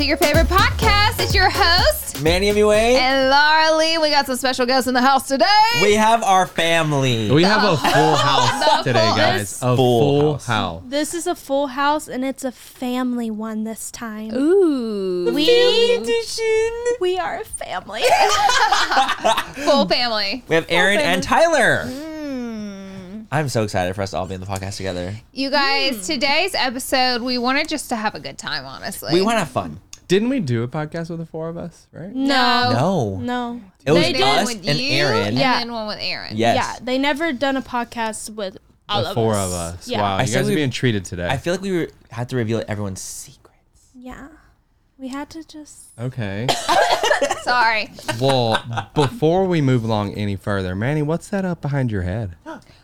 your favorite podcast. It's your host, Manny Hemingway. and Laura Lee. We got some special guests in the house today. We have our family. We have a full house today, guys. A full house. This is a full house, and it's a family one this time. Ooh. We are a family. Full family. We have Aaron and Tyler. Mm. I'm so excited for us to all be in the podcast together. You guys, today's episode, we wanted just to have a good time, honestly. We want to have fun. Didn't we do a podcast with the four of us, right? No. No. It was They did us with and you, Aaron. and Yeah. then one with Aaron. Yes. Yeah, they never done a podcast with all The of four us. of us. Yeah. Wow, I you said guys are we- being treated today. I feel like we had to reveal everyone's secrets. Yeah. We had to just... Okay. Sorry. Well, before we move along any further, Manny, what's that up behind your head?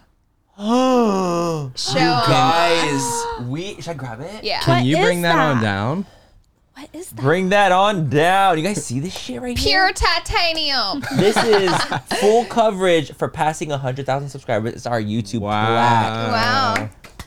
Oh, Show you 'em. guys. Should I grab it? Yeah. Can What you bring is that on that? down? What is that? Bring that on down. You guys see this shit right here? Pure titanium. This is full coverage for passing 100,000 subscribers. It's our YouTube plaque. Wow.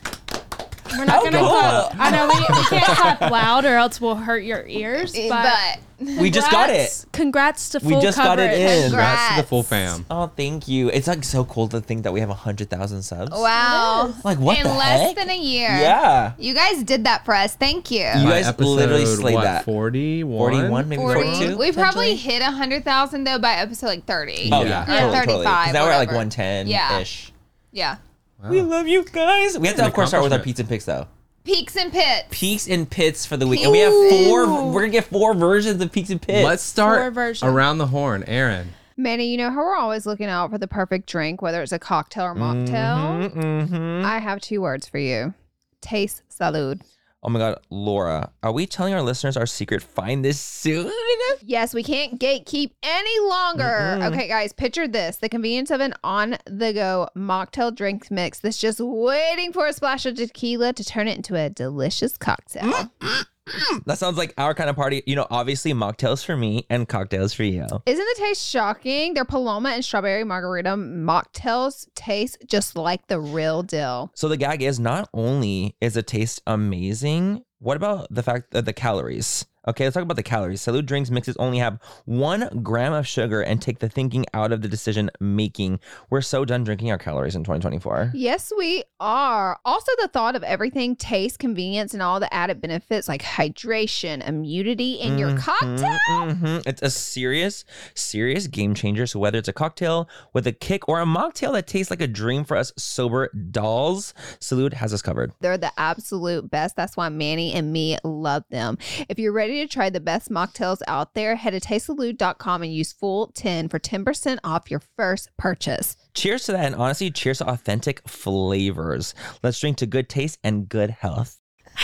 We're not going to cool. clap. I know we can't clap loud or else we'll hurt your ears. But, But We just got it. Congrats to full We just got coverage. it in. Congrats to the full Congrats. fam. Oh, thank you. It's like so cool to think that we have 100,000 subs. wow. Like what In the less heck? than a year. Yeah. You guys did that for us. Thank you. You By guys literally episode, slayed what, that. 41? 41, maybe 42. We probably potentially? hit 100,000 though by episode like 30. Oh Yeah. yeah, Yeah, totally, 35, 'Cause now we're at like whatever. 110 Yeah. ish. Yeah. Wow. We love you guys. We have to An of course start with our accomplishment. peaks and picks though. Peaks and pits. Peaks and pits for the week, and we have four. We're gonna get 4 versions of peaks and pits. Let's Four start versions. around the horn. Aaron. Manny, you know how we're always looking out for the perfect drink, whether it's a cocktail or mocktail? Mm-hmm. I have 2 words for you. Taste salud. Oh my God, Laura, are we telling our listeners our secret? Find this soon. Yes, we can't gatekeep any longer. Okay, guys, picture this. The convenience of an on-the-go mocktail drink mix that's just waiting for a splash of tequila to turn it into a delicious cocktail. That sounds like our kind of party. You know, obviously mocktails for me and cocktails for you. Isn't the taste shocking? Their Paloma and Strawberry Margarita mocktails taste just like the real deal. So the gag is not only is the taste amazing, what about the fact that the calories? Okay, let's talk about the calories. Salud drinks mixes only have 1 gram of sugar and take the thinking out of the decision making. We're so done drinking our calories in 2024. Yes, we are. Also, the thought of everything, taste, convenience, and all the added benefits like hydration, immunity in your cocktail. It's a serious game changer. So whether it's a cocktail with a kick or a mocktail that tastes like a dream for us sober dolls, Salud has us covered. They're the absolute best. That's why Manny and me love them. If you're ready to try the best mocktails out there, head to tastesalud.com and use full 10 for 10% off your first purchase. Cheers to that, and honestly, cheers to authentic flavors. Let's drink to good taste and good health.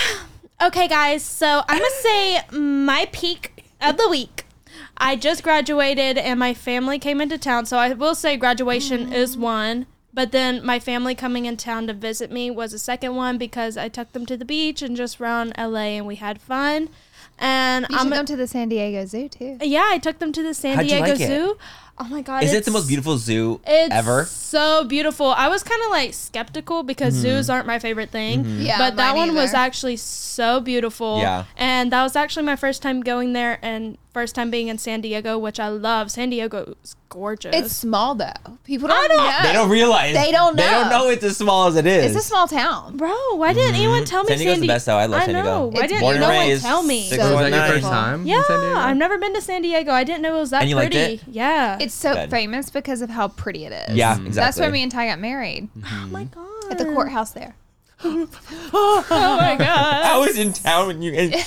Okay, guys, so I'm going to say my peak of the week. I just graduated and my family came into town, so I will say graduation is one. But then my family coming in town to visit me was a second one because I took them to the beach and just around LA and we had fun. And You should come to the San Diego Zoo too. yeah, I took them to the San How'd you Diego like it? Zoo. Oh my God. Is it the most beautiful zoo It's ever? so beautiful. I was kind of like skeptical because zoos aren't my favorite thing. Yeah, but that mine one was either. actually so beautiful. Yeah. And that was actually my first time going there and first time being in San Diego, which I love. San Diego is gorgeous. It's small though. People don't know. They don't realize. They don't They don't know. know it's as small as it is. It's a small town. Bro, why didn't anyone tell me San Diego's the best, though. I love San Diego. know. Why It's didn't born and no one raised, tell me? six- So was that your 619. first time in Yeah, San Diego? I've never been to San Diego. I didn't know it was that And you liked pretty. it? Yeah. It's so Good. famous because of how pretty it is. Yeah, exactly. That's where me and Ty got married oh my God. at the courthouse there. Oh my God. I was in town when you guys did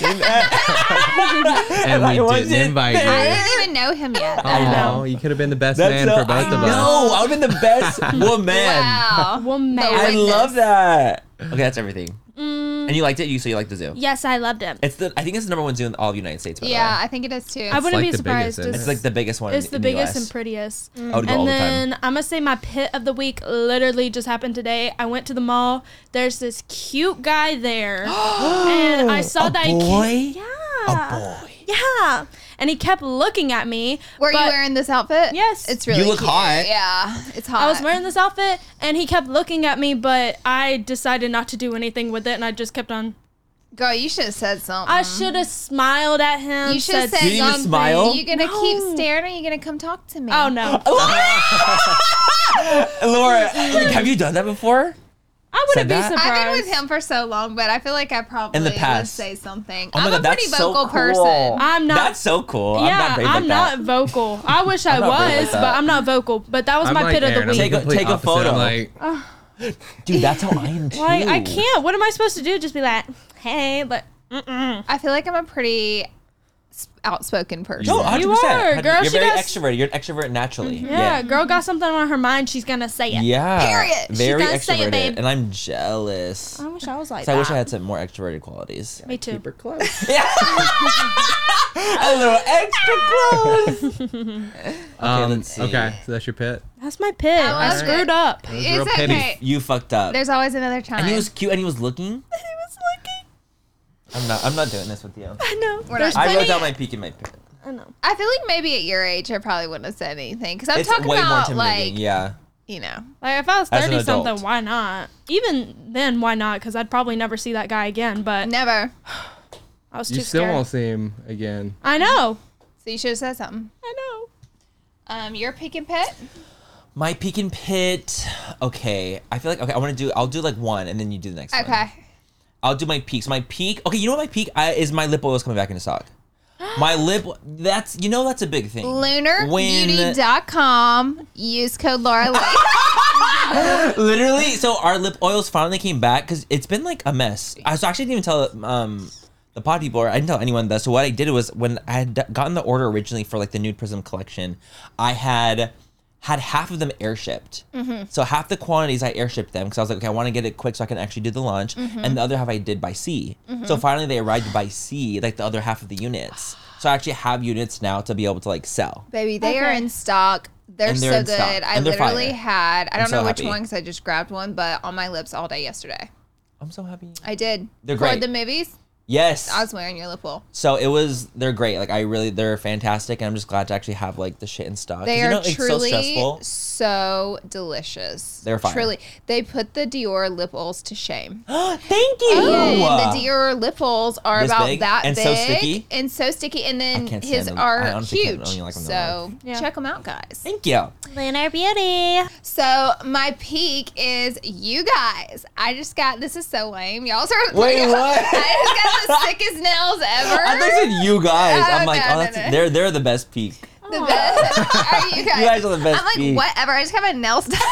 that. And I we wasn't didn't invite I you. didn't even know him yet. Oh, you could have been the best man for both of us. No, I would have been the best woman. Wow. Woman. I Witness. love that. Okay, that's everything. And you liked it? So you liked the zoo? Yes, I loved it. I think it's the #1 zoo in all of the United States, by the Yeah, way. I think it is too. I wouldn't like be the surprised. biggest, isn't it? It's like the biggest one It's in the the biggest US. and prettiest. I would go all And the time. then I'm gonna say my pit of the week literally just happened today. I went to the mall. There's this cute guy there, and I saw A that. boy? Yeah. A boy. Yeah. And he kept looking at me. Were you but wearing this outfit? Yes. It's really You look cute. hot. Yeah, it's hot. I was wearing this outfit, and he kept looking at me, but I decided not to do anything with it, and I just kept on Girl, you should have said something. I should have smiled at him. You should have said You didn't even something. smile? You gonna keep No. staring or you gonna come talk to me? Oh no, Laura, have you done that before? I wouldn't Said be that? surprised. I've been with him for so long, but I feel like I probably In the would past. say something. Oh my I'm God, a pretty that's so vocal cool. person. I'm not. That's so cool. Yeah, I'm not brave like I'm not that. vocal. I wish I not brave like was, that. but I'm not vocal. But that was I'm my like pit of Aaron, the I'm week. the complete Take a opposite. photo. I'm like, Dude, that's how I am too. Like I can't. What am I supposed to do? Just be like, hey, but I feel like I'm a pretty outspoken person. No, 100%. You are, girl. You're She very does- extroverted. You're an extrovert naturally. yeah, girl got something on her mind. She's gonna say it. Yeah. Period. She's Very gonna say it, extroverted. babe. And I'm jealous. I wish I was like So that. I wish I had some more extroverted qualities. Me too. keep her close. A little extra close. let's see. Okay, so that's your pit. That's my pit. I love screwed it. up. That was It's real petty. okay. You fucked up. There's always another time. And he was cute and he was looking. He was looking. I'm not doing this with you. I know. We're There's not- I Plenty- wrote down my peak and my pit. I know. I feel like maybe at your age, I probably wouldn't have said anything because I'm It's talking way more about intimidating. like Yeah. you know. Like if I was As an 30 something, adult. why not? Even then, why not? Because I'd probably never see that guy again. But Never. I was You too still scared. won't see him again. I know. So you should have said something. I know. Your peak and pit. My peak and pit. Okay. I feel like I'll do like one and then you do the next one. Okay. I'll do my peaks. My peak. Okay, you know what my peak is? My lip oil is coming back into stock. My lip. That's a big thing. LunarBeauty.com. Use code Laura Lee. Literally, so our lip oils finally came back because it's been like a mess. I actually didn't even tell the pod people, or I didn't tell anyone that. So what I did was when I had gotten the order originally for like the Nude Prism collection, I had half of them air shipped. So half the quantities I air shipped them because I was like, okay, I want to get it quick so I can actually do the launch. And the other half I did by sea. So finally they arrived by sea, like the other half of the units. So I actually have units now to be able to like sell. Baby, they are Okay. in stock. They're And they're so in stock. good. I And they're literally fire. had, I don't so know which happy. one because I just grabbed one, but on my lips all day yesterday. I'm so happy. I did. They're For great. the movies, Yes. I was wearing your lip oil. So they're great. Like they're fantastic, and I'm just glad to actually have like the shit in stock. 'Cause, They you are know, it's so truly stressful. so delicious. They're fire. Truly. They put the Dior lip oils to shame. Thank you. And the Dior lip oils are This about big that and big so sticky? and so sticky. And then I can't his stand them. I are honestly can't- I huge. only like them So Yeah. check them out, guys. Thank you. Lunar Beauty. So my peak is you guys. I just got, this is so lame. Y'all are Wait, what? I just got the sickest nails ever. I thought you said you guys. Oh, I'm like, no, oh, no, that's no. they're the best peak. The best. Are you guys? You guys are the best I'm like, peak. whatever. I just got my nails done.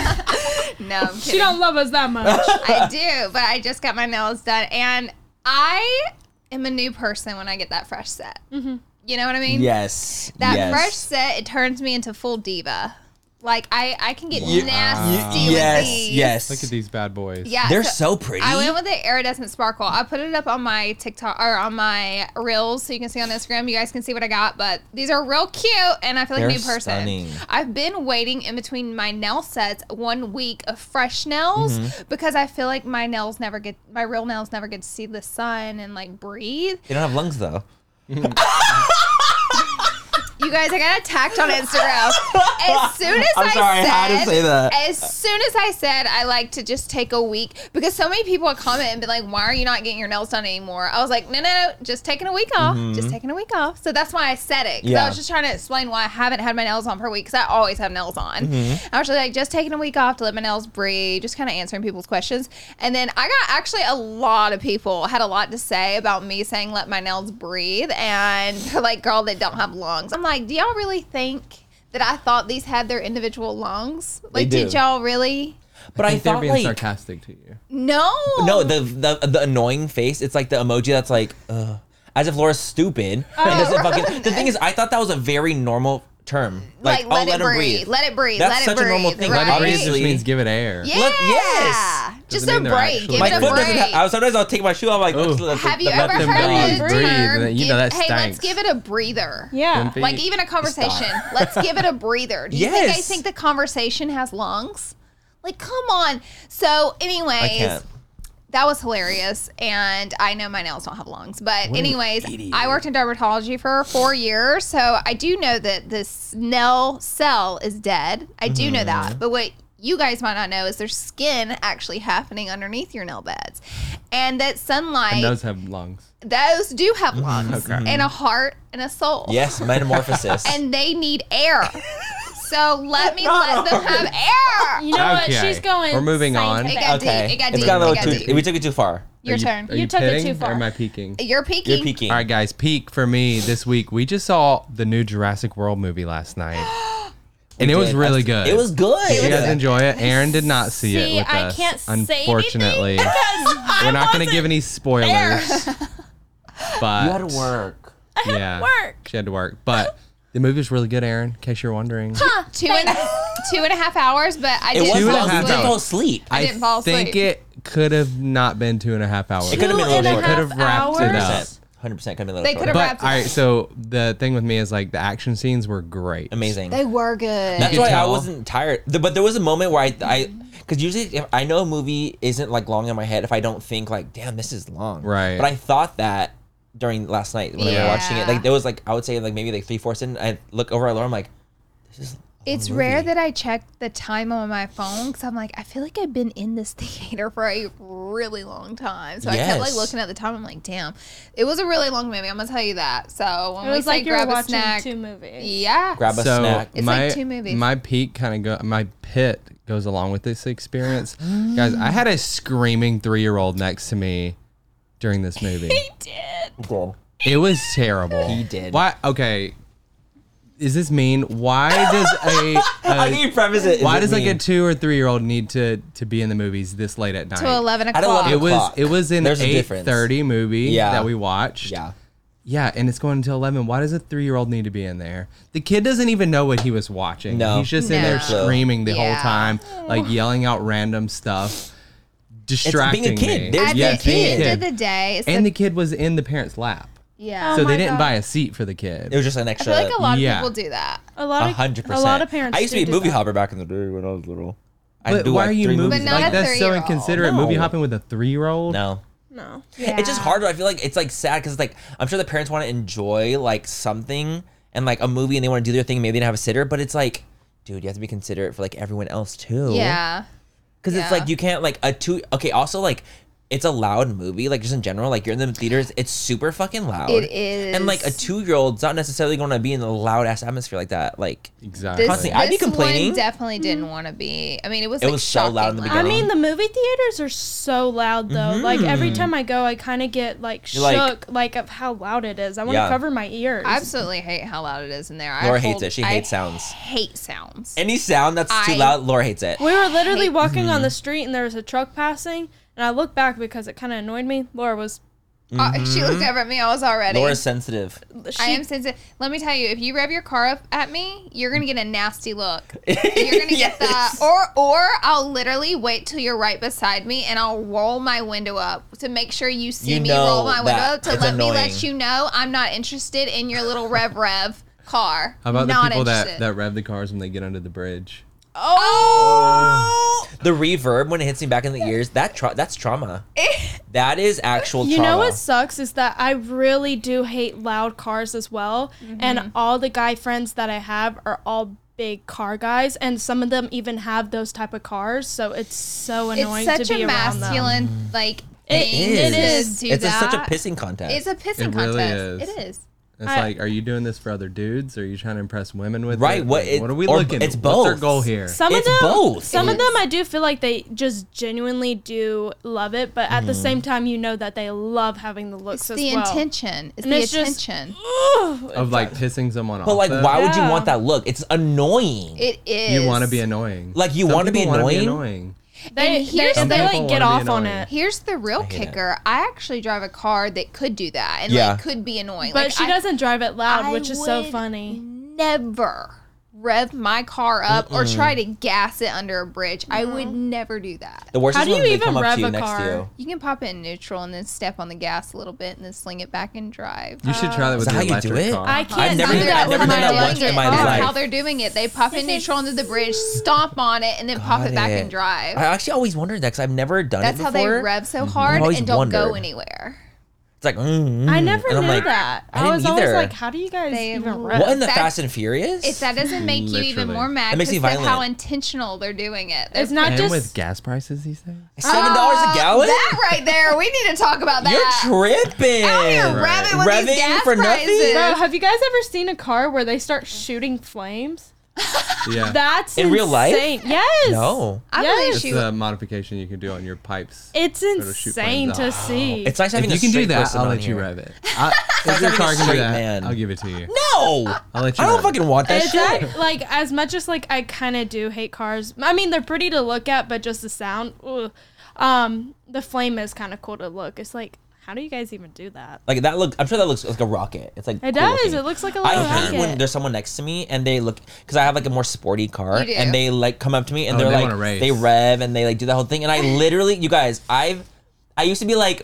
No, I'm kidding. She don't love us that much. I do, but I just got my nails done, and I am a new person when I get that fresh set. Mm-hmm. You know what I mean? Yes. That yes. fresh set, it turns me into full diva. Like I can get You- nasty yes. with these. Yes. Look at these bad boys. Yeah, They're so pretty. I went with the iridescent sparkle. I put it up on my TikTok or on my reels so you can see on Instagram. You guys can see what I got, but these are real cute, and I feel like a They're new person. stunning. I've been waiting in between my nail sets 1 week of fresh nails Mm-hmm. because I feel like my real nails never get to see the sun and like breathe. They don't have lungs though. You guys, I got attacked on Instagram. As soon as I'm sorry, I had to say that. As soon as I said I like to just take a week, because so many people would comment and be like, why are you not getting your nails done anymore? I was like, no, just taking a week off. Just taking a week off. So that's why I said it. Because Yeah. I was just trying to explain why I haven't had my nails on for a week, because I always have nails on. Mm-hmm. I was just like, just taking a week off to let my nails breathe, just kind of answering people's questions. And then I got actually a lot of people had a lot to say about me saying let my nails breathe. And they're like, girl, they don't have lungs. I'm like, do y'all really think that I thought these had their individual lungs? Like, do. did y'all really? But I think they're thought being like sarcastic to you. No. no, the annoying face. It's like the emoji that's like, as if Laura's stupid. And doesn't fucking. The thing is, I thought that was a very normal term. Like, oh, let it him breathe. Let it breathe. That's let such it breathe. a normal thing. Right? Let it breathe Obviously- just means give it air. Yeah. yes. Just Doesn't a mean they're break. actually- Give My it a foot doesn't break. have. Sometimes I'll take my shoe. I'm like, Ooh. Have you Let ever them heard breathe, the breathe, term? and you know that hey, let's stinks. give it a breather. Yeah. Them feet. Like even a conversation. Let's give it a breather. Do you think I Yes. think the conversation has lungs? Like, come on. So, I anyways, can't. that was hilarious. And I know my nails don't have lungs. But, an anyways, idiot. I worked in dermatology for 4 years. So, I do know that this nail cell is dead. I do know Mm-hmm. that. But what you guys might not know is there's skin actually happening underneath your nail beds. And that sunlight, And those have lungs. those do have lungs Okay. and a heart and a soul. Yes, metamorphosis. And they need air. So let them have air. You know what? Okay. She's going. We're moving on. It got okay. deep. It got It's deep. got a It little got too. deep. We took it too far. Your Are you- turn. Are You you took it pitting too far. Or am I peeking? You're peeking. You're peeking. All right, guys. Peak for me this week. We just saw the new Jurassic World movie last night. And it was did. really good. It was good. Did you guys enjoy it? Aaron did not see it See, with I us. can't say Unfortunately, anything because we're not going to wasn't give any spoilers. But You had to work. yeah, work. she had to work. But the movie was really good, Aaron. In case you're wondering, 2.5 hours, but I It didn't was. 2.5 fall You didn't asleep. fall asleep. I didn't fall think asleep. it could have not been 2.5 hours. It could have been a little They shorter. could have wrapped it up. 100% could have been a little They shorter. could have But wrapped it all up. right, so the thing with me is like the action scenes were great. Amazing. They were good. That's You why I tell. wasn't tired. But there was a moment where I because usually if I know a movie isn't like long in my head if I don't think like, damn, this is long. Right. But I thought that during last night when we were Yeah. watching it. Like there was like I would say like maybe like 3/4 in. I look over our alarm like, this is. It's movie. rare that I check the time on my phone because I'm like, I feel like I've been in this theater for a really long time. So I kept like Yes. looking at the time. I'm like, damn, it was a really long movie. I'm gonna tell you that. So when It we was say like you were grab a watching snack, 2 movies. yeah, Grab a So snack. It's my like 2 movies. my peak kind of my pit goes along with this experience, guys. I had a screaming 3-year-old next to me during this movie. he did. It was terrible. He did. Why? Okay. Is this mean? Why does How can you preface it? why Is does it like a mean? 2 or 3-year-old need to be in the movies this late at night? To 11 At o'clock. 11 It was o'clock. it was an There's a difference. 8:30 movie Yeah. that we watched. Yeah. Yeah, and it's going until 11. Why does a 3-year-old need to be in there? The kid doesn't even know what he was watching. No. He's just in there No. screaming the Yeah. whole time, like yelling out random stuff, distracting being a kid. me. There's At Yes, the being a end of kid. the day, it's And the kid was in the parent's lap. yeah. So Oh my they didn't God. buy a seat for the kid. It was just an I extra. feel like a lot of Yeah. people do that. A lot of 100%. A lot of parents. I used to do be a movie that. hopper back in the day when I was little. But why are you 3 moving? movies But not Like a that's so 3-year-old. inconsiderate. No. Movie hopping with a 3-year-old. No. No. Yeah. It's just harder. I feel like it's like sad because like I'm sure the parents want to enjoy like something and like a movie and they want to do their thing. Maybe they don't have a sitter, but it's like, dude, you have to be considerate for like everyone else too. Yeah. Because it's Yeah. like you can't like a 2. Okay, also like it's a loud movie. Like just in general, like you're in the theaters, it's super fucking loud. It is. And like a 2-year-old's not necessarily going to be in a loud ass atmosphere like that. Like Exactly. This, Constantly. I'd be this complaining. one definitely didn't want to be. I mean, it was It like was so loud in the shocking I beginning. mean, the movie theaters are so loud though. Like every time I go, I kind of get like You're like- shook, like of how loud it is. I want to Yeah. cover my ears. I absolutely hate how loud it is in there. Laura hates it. She hates sounds. Hate sounds. any sound that's too I- loud, Laura hates it. We were literally hate- walking on the street and there was a truck passing, and I looked back because it kind of annoyed me. Laura was. She looked over at me. I was already. Laura's sensitive. I am sensitive. Let me tell you, if you rev your car up at me, you're gonna get a nasty look. You're gonna get Yes. the or I'll literally wait till you're right beside me and I'll roll my window up to make sure you see You me know roll my window that up to it's let me annoying. let you know I'm not interested in your little rev car. How about not the people interested. that rev the cars when they get under the bridge? Oh. The reverb when it hits me back in the ears, that's trauma. That is actual You trauma. know what sucks is that I really do hate loud cars as well, and all the guy friends that I have are all big car guys, and some of them even have those type of cars, so it's so annoying It's such to be a around them. masculine like It thing is. to do It's that. such a pissing contest. It's a pissing It really contest. is. It is. It's I- like, are you doing this for other dudes? Or are you trying to impress women with Right, it? what Like, it- what are we or looking? it's What's our both. goal here? Some It's of them, both. Some It of them, is. I do feel like they just genuinely do love it, but at the same time, you know that they love having the looks It's as the well. intention. It's And the it's just- attention. Of like pissing someone off. but like, though? why would you Yeah. want that look? It's annoying. It is. You want to be annoying. Like, you Some wanna be people wanna annoying? They, And here's they, the- they like Some get people off wanna on be annoying. it. Here's the real hate it. kicker. I actually drive a car that could do that and Yeah. like could be annoying. But like, she I- doesn't drive it loud, I which is so would funny. Never rev my car up or try to gas it under a bridge. I would never do that. The worst How is do when you they even come up rev to you a next car? to you. You can pop it in neutral and then step on the gas a little bit and then sling it back and drive. You should try that Is with that your how you do electric it? car. I can't never do did- that I've with never my done that once electric in my car. That's life. how they're doing it. They pop in neutral under the bridge, stomp on it, and then pop Got it back it. and drive. I actually always wondered that because I've never done That's it how before. they rev so hard always and don't go wondered. anywhere. It's like, I never and I'm knew like, that. I didn't was always either. like, how do you guys They even love- rev? What in the That's- Fast and Furious? If that doesn't make you even Literally. more mad, That makes me because of how violent. intentional they're doing it. It's not And just with gas prices these days. $7 a gallon? That right there, we need to talk about that. You're tripping. Out here Right. revving with these Revving gas for prices. nothing? Bro, have you guys ever seen a car where they start shooting flames? Yeah. That's In real life? insane. Yes. No. I Yes. believe It's she. the modification you can do on your pipes. It's to shoot insane flames to out. see. It's nice having If you a can do straight that, person I'll on let you here. rev it. If your having a car can do straight that, man. I'll give it to you. No. I'll let you I don't rev it. fucking want that It's shit. that, like, as much as like I kind of do hate cars. I mean, they're pretty to look at, but just the sound. Ugh. The flame is kind of cool to look. It's like, how do you guys even do that? Like that look. I'm sure that looks like a rocket. It's like It cool does. looking. It looks like a little I hate rocket. when there's someone next to me and they look, because I have like a more sporty car, You do. and they like come up to me and Oh, they're they like wanna race. they rev and they like do that whole thing, and I literally, you guys, I used to be like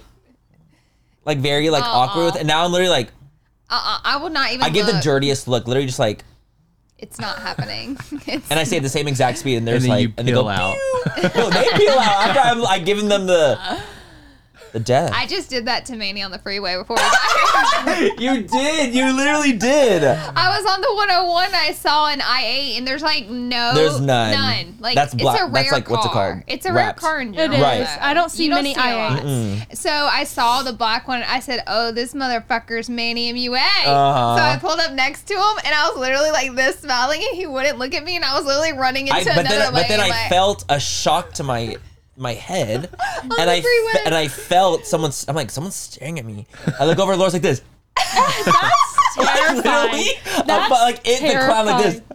very like awkward with it, and now I'm literally like I will not even. I give the look. dirtiest look, literally just like, It's not happening. It's, and I say at the same exact speed, and And there's then like you and they peel go, out. No, they peel out after I've given them the death. I just did that to Manny on the freeway before we got here. You did. You literally did. I was on the 101. I saw an I-8, and there's like no. There's none. None. Like That's black- it's a rare that's like, car. what's it called? It's a rare Wraps. car in It general. is. Right. I don't see You many a lot. I8s. So I saw the black one. I said, "Oh, this motherfucker's Manny MUA." Uh-huh. So I pulled up next to him, and I was literally like this, smiling, and he wouldn't look at me, and I was literally running into but another lane. then I like, felt a shock to my head, and the freeway. I felt someone's. I'm like, someone's staring at me. I look over, Laura's like this. Terrifying. Literally, I'm like in the cloud like this.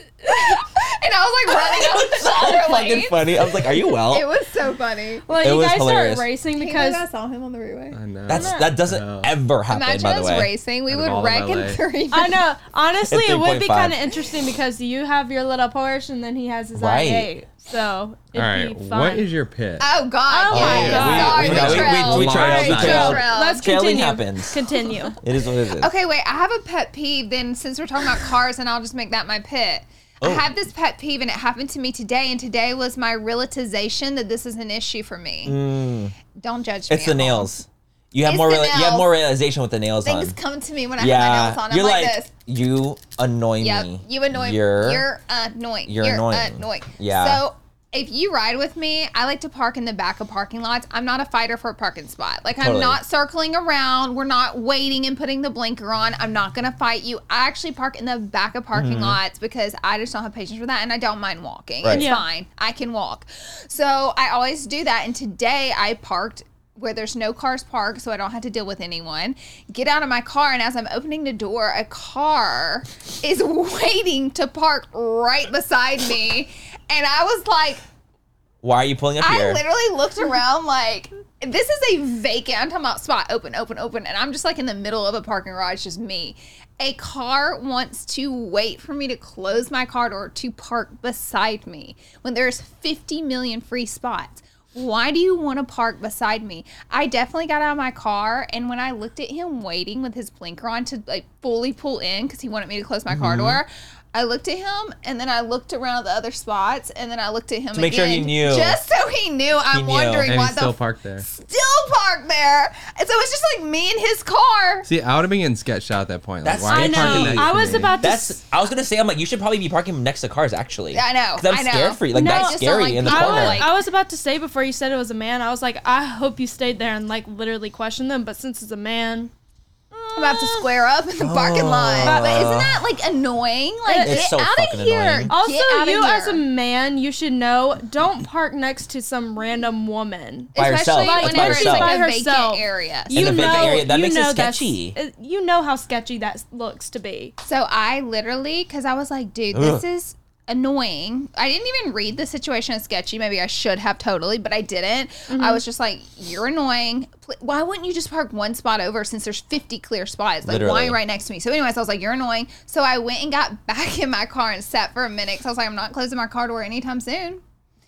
and I was like running out the So other fucking lane. funny. I was like, are you well? It was so funny. Well, It you was guys hilarious. start racing Because because I saw him on the freeway. I know. That doesn't No. ever happen. Imagine by the us way, racing. We Out of would all of wreck in LA. 3 I know. Honestly, At it would be 3.5. kind of interesting because you have your little Porsche and then he has his Right. i8. So it'd All right. be fun. What is your pit? Oh God! Oh yeah. my God. Sorry, We we trailed. trailed. Alright, We we trailed. trailed. Let's Trailing continue. happens. Continue. It is what it is. Okay, wait. I have a pet peeve. Then, since we're talking about cars, and I'll just make that my pit. Oh. I have this pet peeve, and it happened to me today. And today was my realization that this is an issue for me. Don't judge me. It's the at home. nails. You have It's more. the You have nails. more realization with the nails Things on. come to me when I have my Yeah, nails on. I'm you're like, like, this. you annoy Yep, me. you annoy me. You're annoying. you're annoying. annoying. Yeah. So if you ride with me, I like to park in the back of parking lots. I'm not a fighter for a parking spot. Like, I'm Totally. not circling around. We're not waiting and putting the blinker on. I'm not going to fight you. I actually park in the back of parking lots because I just don't have patience for that, and I don't mind walking. Right. It's Yeah. fine. I can walk. So I always do that. And today I parked where there's no cars parked, so I don't have to deal with anyone. Get out of my car, and as I'm opening the door, a car is waiting to park right beside me. And I was like, Why are you pulling up here? I literally looked around like, this is a vacant, I'm talking about spot, open. And I'm just like in the middle of a parking garage, just me. A car wants to wait for me to close my car door to park beside me when there's 50 million free spots. Why do you want to park beside me? I definitely got out of my car, and when I looked at him waiting with his blinker on to like fully pull in because he wanted me to close my car door, I looked at him, and then I looked around the other spots, and then I looked at him To make sure he again, knew. just so he knew. I'm knew. wondering And why he's still the parked there. still parked there. And so it's just like me and his car. See, I would have been getting sketched out at that point. Like, That's- why are I you parking know. next I to was me? about to. That's. I was gonna say. I'm like, you should probably be parking next to cars. Actually. I know, 'Cause I'm I know. scared for you. Like No, I that's just don't scary like in the people, corner. like- I was about to say before you said it was a man, I was like, I hope you stayed there and like literally questioned them. But since it's a man, I'm about to square up in the parking lot. But isn't that like annoying? Like, It's get so out fucking of here. annoying. also Get outta you here. as a man, you should know don't park next to some random woman. By herself. Especially It's when by it's herself. like By a herself. vacant area. In the vacant area, that makes it that's- sketchy. You know how sketchy that looks to be. So I literally, because I was like, dude, this is annoying. I didn't even read the situation as sketchy. Maybe I should have totally, but I didn't. I was just like, you're annoying. Why wouldn't you just park one spot over since there's 50 clear spots? Like, why Literally. are you right next to me? So anyways, I was like, you're annoying. So I went and got back in my car and sat for a minute because I was like, I'm not closing my car door anytime soon.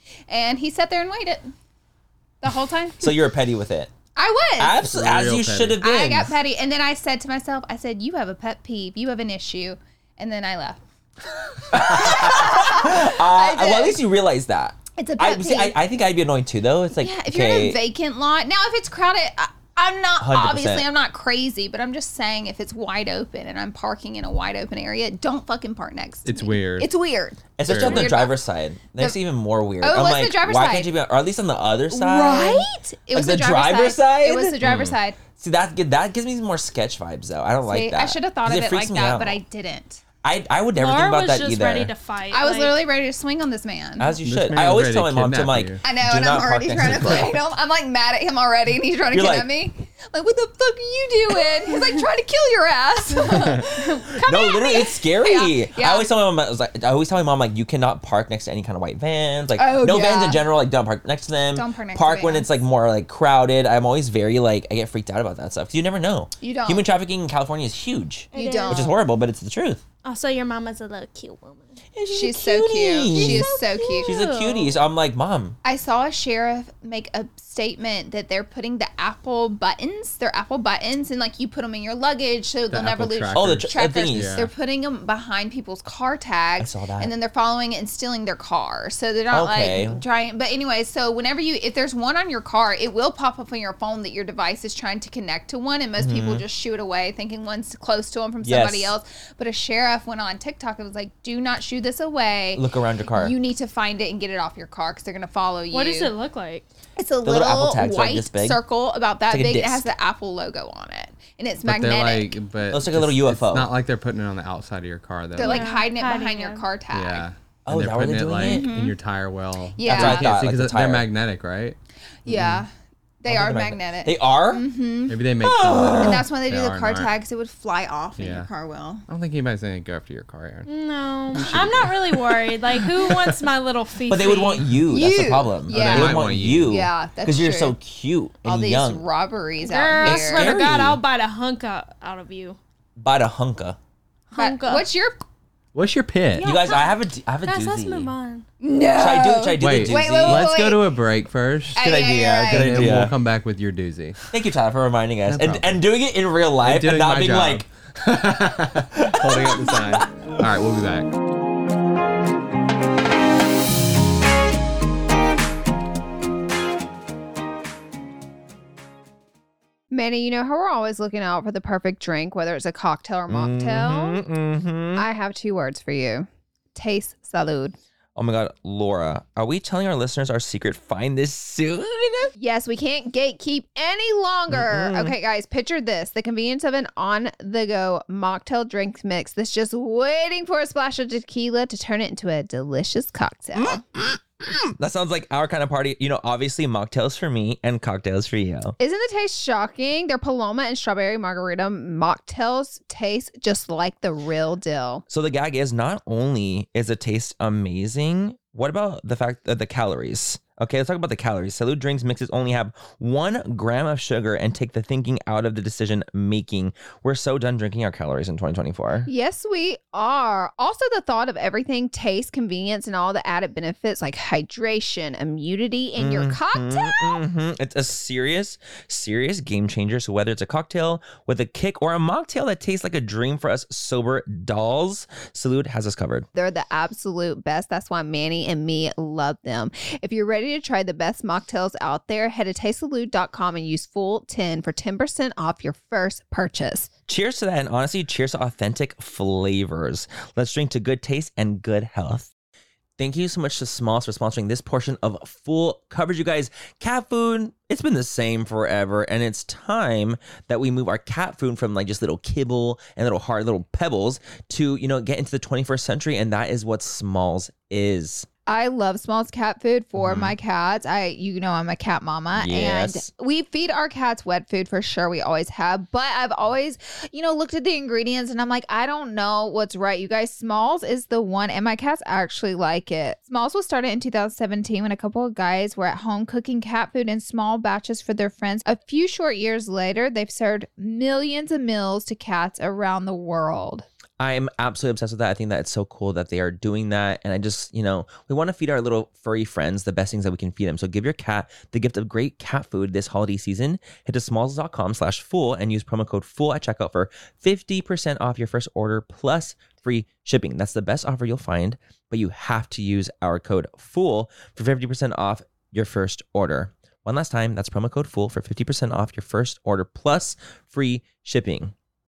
And he sat there and waited the whole time. So you're petty with it. I was. Absolutely, as Real you petty. should have been. I got petty. And then I said to myself, I said, you have a pet peeve. You have an issue. And then I left. Well, at least you realize that. It's a pet See, peeve. I think I'd be annoying too, though. It's like, Yeah, if you're in a vacant lot. Now, if it's crowded, I'm not 100%. obviously I'm not crazy, but I'm just saying if it's wide open and I'm parking in a wide open area, don't fucking park next to It's me. weird. It's weird. Especially on the Weird. driver's side. That's even more weird. Oh, it I'm was like, the driver's why side. can't you be, or at least on the other side? Right? It was the the driver's side? It was the driver's side. See, that gives me more sketch vibes, though. I don't like See, that. I should have thought 'Cause of it freaks like me that, out. but I didn't. I would never Laura think about was that just either. ready to fight. I was like- literally ready to swing on this man. As you This should. man I was always ready tell to my mom, I'm kidnap like, you. I know, do and not I'm already park trying next to to fight him. I'm like mad at him already, and he's trying to You're kidnap like- me. Like, what the fuck are you doing? He's like trying to kill your ass. No, literally, it's scary. Yeah. I always tell my mom, like, you cannot park next to any kind of white vans. Like, Oh, no yeah. vans in general. Like, don't park next to them. Don't park next to when vans. it's like more like crowded. I'm always very like, I get freaked out about that stuff because you never know. You don't. Human trafficking in California is huge, You It don't. which is horrible, but it's the truth. Also, your mama's a little cute woman. She's so cute. She is so cute. She's a cutie. So I'm like, Mom. I saw a sheriff make a statement that they're putting the Apple buttons, and like you put them in your luggage so they'll never Apple lose trackers. Oh, the trackers. thingies. Yeah. They're putting them behind people's car tags. I saw that. And then they're following it and stealing their car. So they're not Okay. like trying. But anyway, so whenever if there's one on your car, it will pop up on your phone that your device is trying to connect to one. And most people just shoo it away thinking one's close to them from somebody Yes. else. But a sheriff went on TikTok and was like, do not shoo this away. Look around your car. You need to find it and get it off your car because they're going to follow you. What does it look like? It's a little little Apple tags like white this big. circle about that It's like a big. It has disc. the Apple logo on it, and it's But they're magnetic. like, but Looks like a little UFO. It's not like they're putting it on the outside of your car though. They're like Yeah, hiding it hiding behind your it. car tag. yeah. Oh, And is they're that what putting they're it doing? like in your tire well. Yeah. That's what I You can't thought. see Like the because they're tire. magnetic, right? Yeah. They Oh, are they're magnetic. They are? Maybe they make some that are- And that's why they do the are car and aren't. tags. It would fly off in Yeah. your car wheel. I don't think anybody's gonna go after your car, Aaron. No, I'm not really worried. Like, who wants my little Fifi? But they would want you. That's the You. problem. Yeah. They They would might want want you. Yeah, that's Because you're true. so cute and All these young. robberies Girl, out I here. swear to God, scary. I'll bite a hunk out of you. Bada hunka. But Hunka. what's your What's your pit? You guys, I have a Guys, let's move doozy. on. no? Should I do Wait, the doozy? wait, Let's wait. go to a break first. I- Good idea. yeah, Good and idea. we'll come back with your doozy. Thank you, Tyler, for reminding us No problem. and doing it in real life and doing not my being job. like, Holding up the sign. All right, we'll be back. Manny, you know how we're always looking out for the perfect drink, whether it's a cocktail or mocktail? mm-hmm. I have 2 words for you. Taste salud. Oh my God, Laura, are we telling our listeners our secret find this soon? Yes, we can't gatekeep any longer. Okay, guys, picture this. The convenience of an on-the-go mocktail drink mix that's just waiting for a splash of tequila to turn it into a delicious cocktail. That sounds like our kind of party. You know, obviously mocktails for me and cocktails for you. Isn't the taste shocking? Their Paloma and strawberry margarita mocktails taste just like the real deal. So the gag is not only is the taste amazing, what about the fact that the calories? Okay, let's talk about the calories. Salud Drinks mixes only have 1 gram of sugar and take the thinking out of the decision making. We're so done drinking our calories in 2024. Yes, we are. Also, the thought of everything taste, convenience, and all the added benefits like hydration, immunity in your cocktail. Mhm. It's a serious game changer. So whether it's a cocktail with a kick or a mocktail that tastes like a dream for us sober dolls, Salud has us covered. They're the absolute best. That's why Manny and me love them. If you're ready to try the best mocktails out there, head to tastesalud.com and use full10 for 10% off your first purchase. Cheers to that. And honestly, cheers to authentic flavors. Let's drink to good taste and good health. Thank you so much to Smalls for sponsoring this portion of Full Coverage, you guys. Cat food, it's been the same forever, and it's time that we move our cat food from like just little kibble and little hard little pebbles to, you know, get into the 21st century, and that is what Smalls is. I love Smalls cat food for my cats. I'm a cat mama, Yes. and we feed our cats wet food for sure. We always have, but I've always, looked at the ingredients and I'm like, I don't know what's right. You guys, Smalls is the one, and my cats actually like it. Smalls was started in 2017 when a couple of guys were at home cooking cat food in small batches for their friends. A few short years later, they've served millions of meals to cats around the world. I'm absolutely obsessed with that. I think that it's so cool that they are doing that. And I just, we want to feed our little furry friends the best things that we can feed them. So give your cat the gift of great cat food this holiday season. Head to smalls.com/full and use promo code FULL at checkout for 50% off your first order plus free shipping. That's the best offer you'll find, but you have to use our code FULL for 50% off your first order. One last time, that's promo code FOOL for 50% off your first order plus free shipping.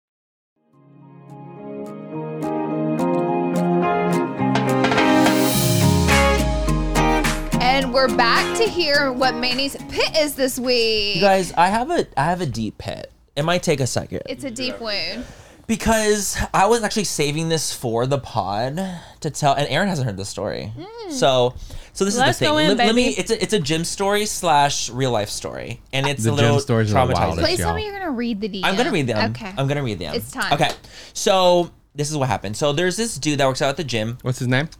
And we're back to hear what Manny's pit is this week. You guys, I have a deep pit. It might take a second. It's a deep wound. Because I was actually saving this for the pod to tell, and Aaron hasn't heard the story. So this Let's is the thing. go in, Let me. baby. It's a gym story / real life story, and it's The a little gym stories are the traumatizing. wildest. Please tell y'all. me you're gonna read the DM. I'm gonna read them. Okay. I'm gonna read them. It's time. Okay. So this is what happened. So there's this dude that works out at the gym. What's his name?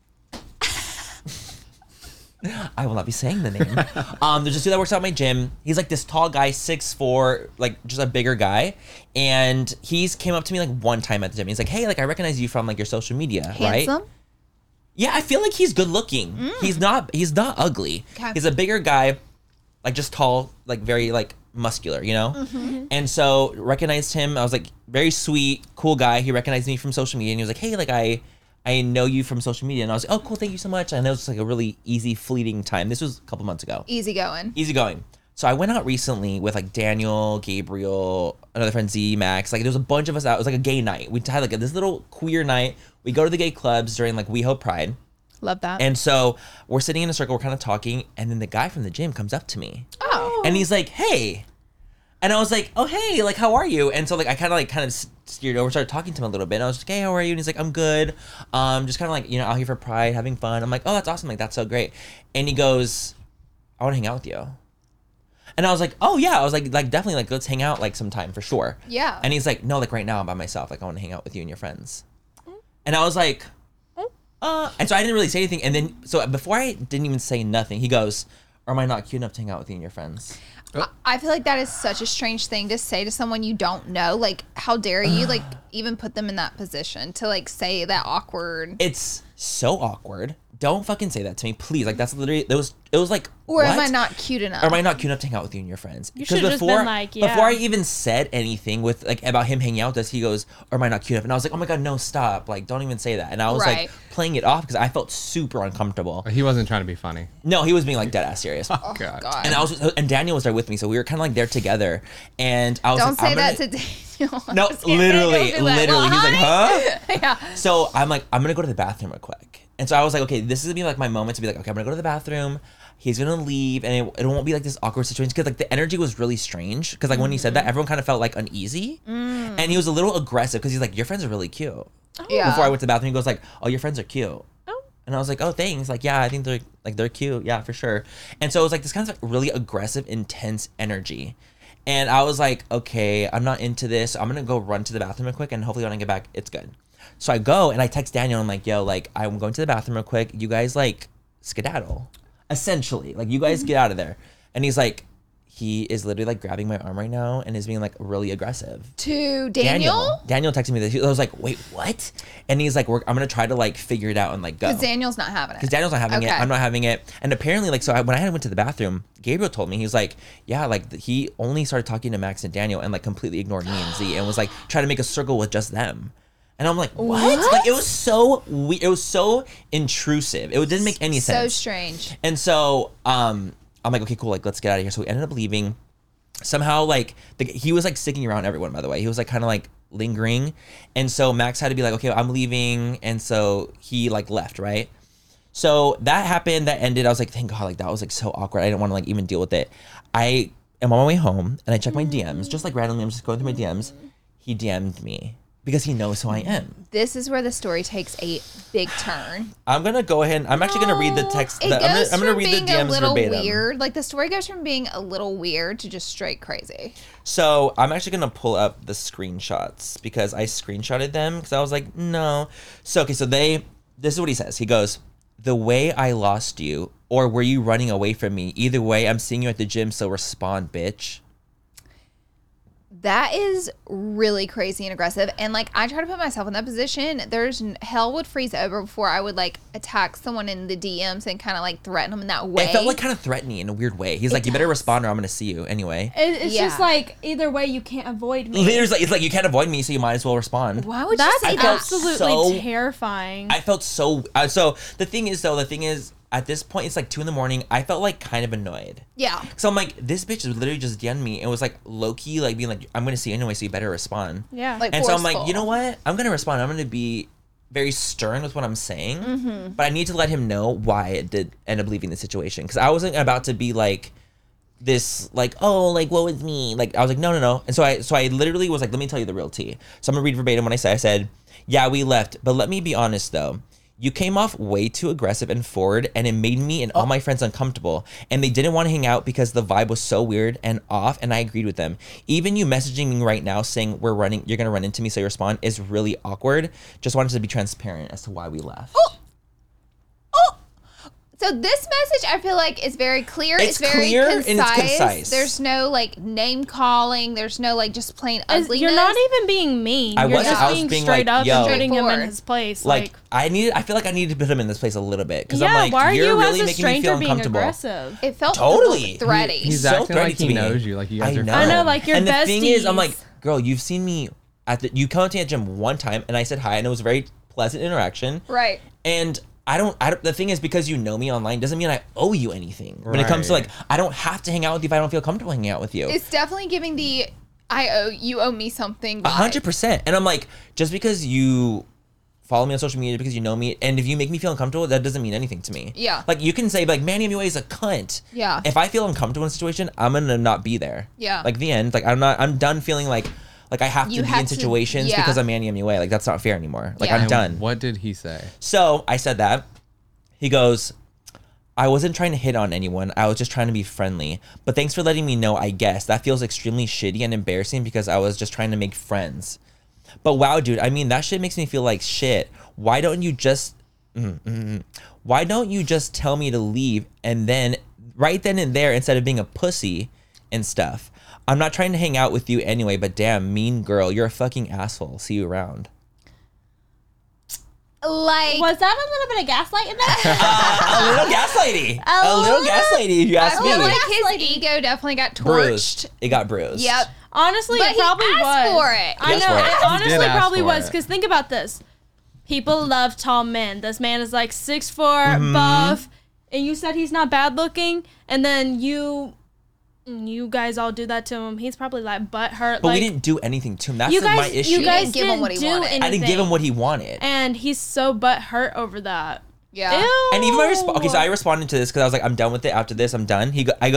I will not be saying the name. There's this dude that works out at my gym. He's like this tall guy, 6'4", like just a bigger guy. And he's came up to me like one time at the gym. He's like, hey, like I recognize you from like your social media, right? Handsome. Yeah, I feel like he's good looking. He's not ugly. Okay. He's a bigger guy, like just tall, like very like muscular, you know? And so recognized him. I was like, very sweet, cool guy. He recognized me from social media and he was like, hey, like I know you from social media. And I was like, oh, cool, thank you so much. And it was just like a really easy, fleeting time. This was a couple months ago. Easy going. Easy going. So I went out recently with like Daniel, Gabriel, another friend Z, Max. Like there was a bunch of us out. It was like a gay night. We had like this little queer night. We go to the gay clubs during like We Hope Pride. Love that. And so we're sitting in a circle, we're kind of talking. And then the guy from the gym comes up to me. Oh. And he's like, hey. And I was like, oh, hey, like, how are you? And so like I kind of steered over, started talking to him a little bit. And I was like, hey, how are you? And he's like, I'm good. Just kind of like, out here for Pride, having fun. I'm like, oh, that's awesome. Like, that's so great. And he goes, I want to hang out with you. And I was like, oh yeah. I was like definitely like let's hang out like sometime for sure. Yeah. And he's like, no, like right now I'm by myself. Like I want to hang out with you and your friends. And I was like, and so I didn't really say anything. And then so before I didn't even say nothing, he goes, or am I not cute enough to hang out with you and your friends? I feel like that is such a strange thing to say to someone you don't know. Like, how dare you like even put them in that position to like say that awkward? It's so awkward. Don't fucking say that to me, please. Like that's literally it was like. Or am what? I not cute enough? Or am I not cute enough to hang out with you and your friends? You 'Cause should've just been like, yeah. Before I even said anything with like about him hanging out with us, he goes, or am I not cute enough? And I was like, oh my God, no, stop. Like, don't even say that. And I was Right. like playing it off because I felt super uncomfortable. He wasn't trying to be funny. No, he was being like dead ass serious. Oh, God. God. And Daniel was there with me, so we were kind of like there together. And I was Don't like, say that to Daniel. No, I'm scared literally. Daniel's be like, well, He's like, huh? yeah. So I'm like, I'm gonna go to the bathroom real quick. And so I was like, okay, this is gonna be like my moment to be like, okay, I'm gonna go to the bathroom. He's gonna leave, and it won't be like this awkward situation because like the energy was really strange. Because like when he said that, everyone kind of felt like uneasy, and he was a little aggressive because he's like, your friends are really cute. Yeah. Before I went to the bathroom, he goes like, oh, your friends are cute. And I was like, oh, thanks. Like, yeah, I think they're cute. Yeah, for sure. And so it was like this kind of like really aggressive, intense energy. And I was like, okay, I'm not into this. I'm going to go run to the bathroom real quick. And hopefully when I get back, it's good. So I go and I text Daniel. I'm like, yo, like, I'm going to the bathroom real quick. You guys like skedaddle. Essentially. Like, you guys get out of there. And he's like, he is literally like grabbing my arm right now and is being like really aggressive. To Daniel? Daniel texted me this. I was like, wait, what? And he's like, I'm going to try to like figure it out and like go. Because Daniel's not having it. Because Daniel's not having it. I'm not having it. And apparently, like, so when I went to the bathroom, Gabriel told me, he was like, yeah, like, he only started talking to Max and Daniel and, like, completely ignored me and Z and was, like, trying to make a circle with just them. And I'm like, what? Like, it was so weird. It was so intrusive. It didn't make any sense. So strange. And so, I'm like, okay, cool. Like, let's get out of here. So we ended up leaving. Somehow, like, he was, like, sticking around everyone, by the way. He was, like, kind of, like, lingering. And so Max had to be like, okay, I'm leaving. And so he, like, left, right? So that happened, that ended. I was like, thank God, like that was like so awkward. I didn't want to like even deal with it. I am on my way home and I check my DMs, just like randomly. I'm just going through my DMs. He DM'd me because he knows who I am. This is where the story takes a big turn. I'm gonna go ahead. I'm actually gonna read the text. I'm gonna read the DMs a little verbatim. weird. Like the story goes from being a little weird to just straight crazy. So I'm actually gonna pull up the screenshots because I screenshotted them because I was like, no. So okay, so this is what he says. He goes, the way I lost you, or were you running away from me? Either way, I'm seeing you at the gym, so respond, bitch. That is really crazy and aggressive. And like, I try to put myself in that position. Hell would freeze over before I would like attack someone in the DMs and kind of like threaten them in that way. It felt like kind of threatening in a weird way. He's like, you better respond or I'm going to see you anyway. It's Yeah. just like, either way, you can't avoid me. It's like, you can't avoid me, so you might as well respond. Why would That's you say that? absolutely so- terrifying. I felt so... so the thing is, at this point, it's like 2 a.m. I felt like kind of annoyed. Yeah. So I'm like, this bitch literally just DM'd me and was like low key, like being like, I'm gonna see you anyway, so you better respond. Yeah. Like, And so I'm forceful. like, you know what? I'm gonna respond. I'm gonna be very stern with what I'm saying, Mm-hmm. but I need to let him know why I did end up leaving the situation, because I wasn't about to be like this, like, oh, like what was me? Like I was like, no. And so I literally was like, let me tell you the real tea. So I'm gonna read verbatim what I said. I said, yeah, we left, but let me be honest though. You came off way too aggressive and forward, and it made me and all my friends uncomfortable. And they didn't want to hang out because the vibe was so weird and off, and I agreed with them. Even you messaging me right now saying you're gonna run into me, so you respond, is really awkward. Just wanted to be transparent as to why we left. So this message, I feel like, is very clear. It's very clear and concise. it's concise. There's no like name calling. There's no like just plain ugliness. You're not even being mean. I You're wasn't. just I was being being straight like, up yo. and putting him in Straightforward. his place. Like I feel like I needed to put him in this place a little bit, because yeah, I'm like, why are you're you really as a making me stranger feel being uncomfortable. aggressive? It felt Totally. thready. He's So acting like threaty to he me. knows you, like you guys are know. I know, friends. like you're And the thing is, I'm besties. like, girl, you've seen me you come to me at gym one time, and I said hi, and it was a very pleasant interaction. Right. And I don't. The thing is, because you know me online doesn't mean I owe you anything. When it comes to Right. like, I don't have to hang out with you if I don't feel comfortable hanging out with you. It's definitely giving the you owe me something. 100%. And I'm like, just because you follow me on social media, because you know me, and if you make me feel uncomfortable, that doesn't mean anything to me. Yeah. Like you can say like, Manny MUA is a cunt. Yeah. If I feel uncomfortable in a situation, I'm gonna not be there. Yeah. Like the end. Like I'm done feeling like I have You to be have in to- situations yeah. because I'm Manny MUA. Like that's not fair anymore. Like Yeah. I'm And done. What did he say? So I said that. He goes, I wasn't trying to hit on anyone. I was just trying to be friendly. But thanks for letting me know, I guess. That feels extremely shitty and embarrassing because I was just trying to make friends. But wow, dude, I mean, that shit makes me feel like shit. Why don't you just tell me to leave and then right then and there instead of being a pussy and stuff? I'm not trying to hang out with you anyway, but damn, mean girl, you're a fucking asshole. See you around. Like, Was that a little bit of gaslighting there? A little gaslighty. A little gaslighty, if you I ask me. feel like his ego definitely got torched. Bruised. It got bruised. Yep. Honestly, But it he probably asked was. for it. I He know. asked for it. It He honestly did ask probably for was. it. Because think about this. People love tall men. This man is like 6'4", Mm-hmm. buff, and you said he's not bad looking, and then you guys all do that to him. He's probably like butthurt. But like, we didn't do anything to him. That's you my guys, issue. you guys didn't give him what he do wanted. anything. I didn't give him what he wanted. and he's so butthurt over that. Yeah. Ew. And even my okay, so I responded to this because I was like, I'm done with it. After this, I'm done.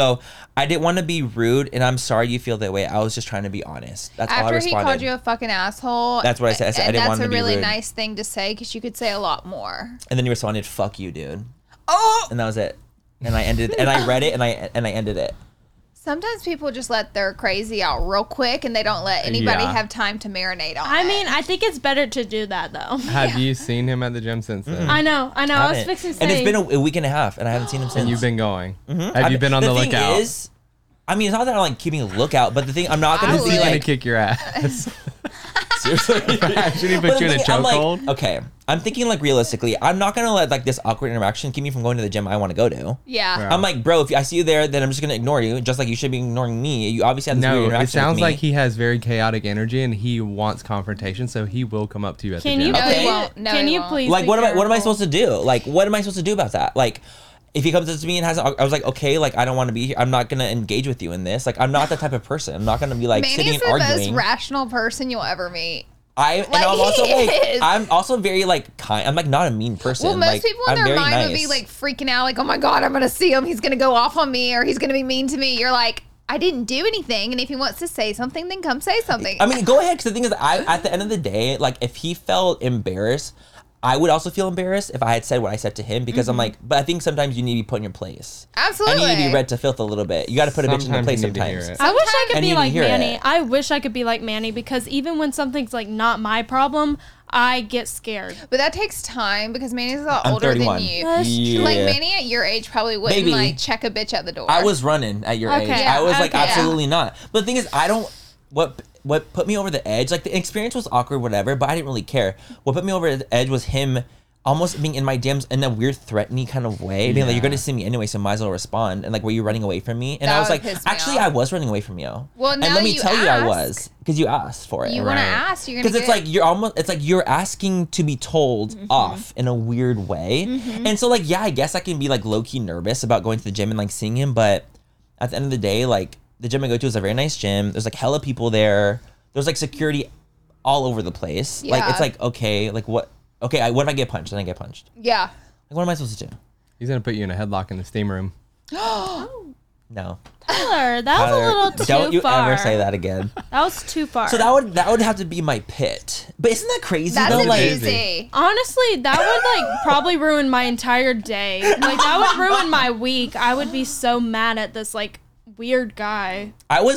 I didn't want to be rude, and I'm sorry you feel that way. I was just trying to be honest. That's all I After he responded. called you a fucking asshole. That's what I said. I said I and didn't that's want him a to be really rude. nice thing to say because you could say a lot more. And then he responded, "Fuck you, dude," Oh. and that was it. And I ended. And I read it, and I ended it. Sometimes people just let their crazy out real quick and they don't let anybody Yeah. have time to marinate on I it. mean, I think it's better to do that though. Have you seen him at the gym since then? I know. I was Haven't. fixing to say. And it's been a week and a half, and I haven't seen him since. And you've been going. Mhm. Have you been on the thing lookout? Is, I mean, it's not that I'm like keeping a lookout, but the thing I'm not I gonna would. be He's gonna like kick your ass. seriously. Should he But put the you in a thing, I'm like, chokehold? okay, I'm thinking like realistically, I'm not gonna let like this awkward interaction keep me from going to the gym I want to go to. yeah. Yeah. I'm like, bro, if I see you there, then I'm just gonna ignore you, just like you should be ignoring me. You obviously have this weird No, interaction it sounds with me. like he has very chaotic energy and he wants confrontation, so he will come up to you at Can the you gym. No, he Okay. won't. No, Can he you won't. please? like, be what am I careful? supposed to do? Like, what am I supposed to do about that? Like, if he comes up to me and I was like, okay, like I don't want to be here. I'm not gonna engage with you in this. Like, I'm not that type of person. I'm not gonna be like sitting Manny's and the most arguing. rational person you'll ever meet. And Like, I'm also he like, is. I'm also very like kind. I'm like not a mean person. Well, most like, people in I'm their very mind would nice. be like freaking out, like, oh my God, I'm going to see him. He's going to go off on me or he's going to be mean to me. You're like, I didn't do anything. And if he wants to say something, then come say something. I mean, go ahead. Because the thing is, at the end of the day, like if he felt embarrassed, I would also feel embarrassed if I had said what I said to him. Because I'm like, but I think sometimes you need to be put in your place. Absolutely. I need to be read to filth a little bit. You got to put a bitch in her Sometimes place you need to hear sometimes. it. I wish I could And be you like hear Manny. it. I wish I could be like Manny because even when something's like not my problem, I get scared. But that takes time because Manny's a lot I'm older 31. than you. That's Yeah. Like Manny at your age probably wouldn't Maybe. like check a bitch at the door. I was running at your age. Okay. I was like, Okay. absolutely not. But the thing is, I don't. What put me over the edge? Like the experience was awkward, whatever. But I didn't really care. What put me over the edge was him almost being in my DMs in a weird threatening kind of way, being like, you're gonna see me anyway, so might as well respond. And like, were you running away from me? And That I was would like, piss me actually, off. I was running away from you. Well, and now let me you tell you, I ask. was, because you asked for it. You want to Right. ask, you're gonna Because get. it's like you're asking to be told off in a weird way. And so like, yeah, I guess I can be like low-key nervous about going to the gym and like seeing him, but at the end of the day, like the gym I go to is a very nice gym. There's like hella people there. There's like security all over the place. Like Yeah. it's like, okay, like what if I get punched? Then I get punched. Yeah. Like what am I supposed to do? He's gonna put you in a headlock in the steam room. No. Tyler, that was a little too don't you far. ever say that again. That was too far. So that would have to be my pit. But isn't that crazy That's though? Like easy. Honestly, that would like probably ruin my entire day. Like that would ruin my week. I would be so mad at this like weird guy.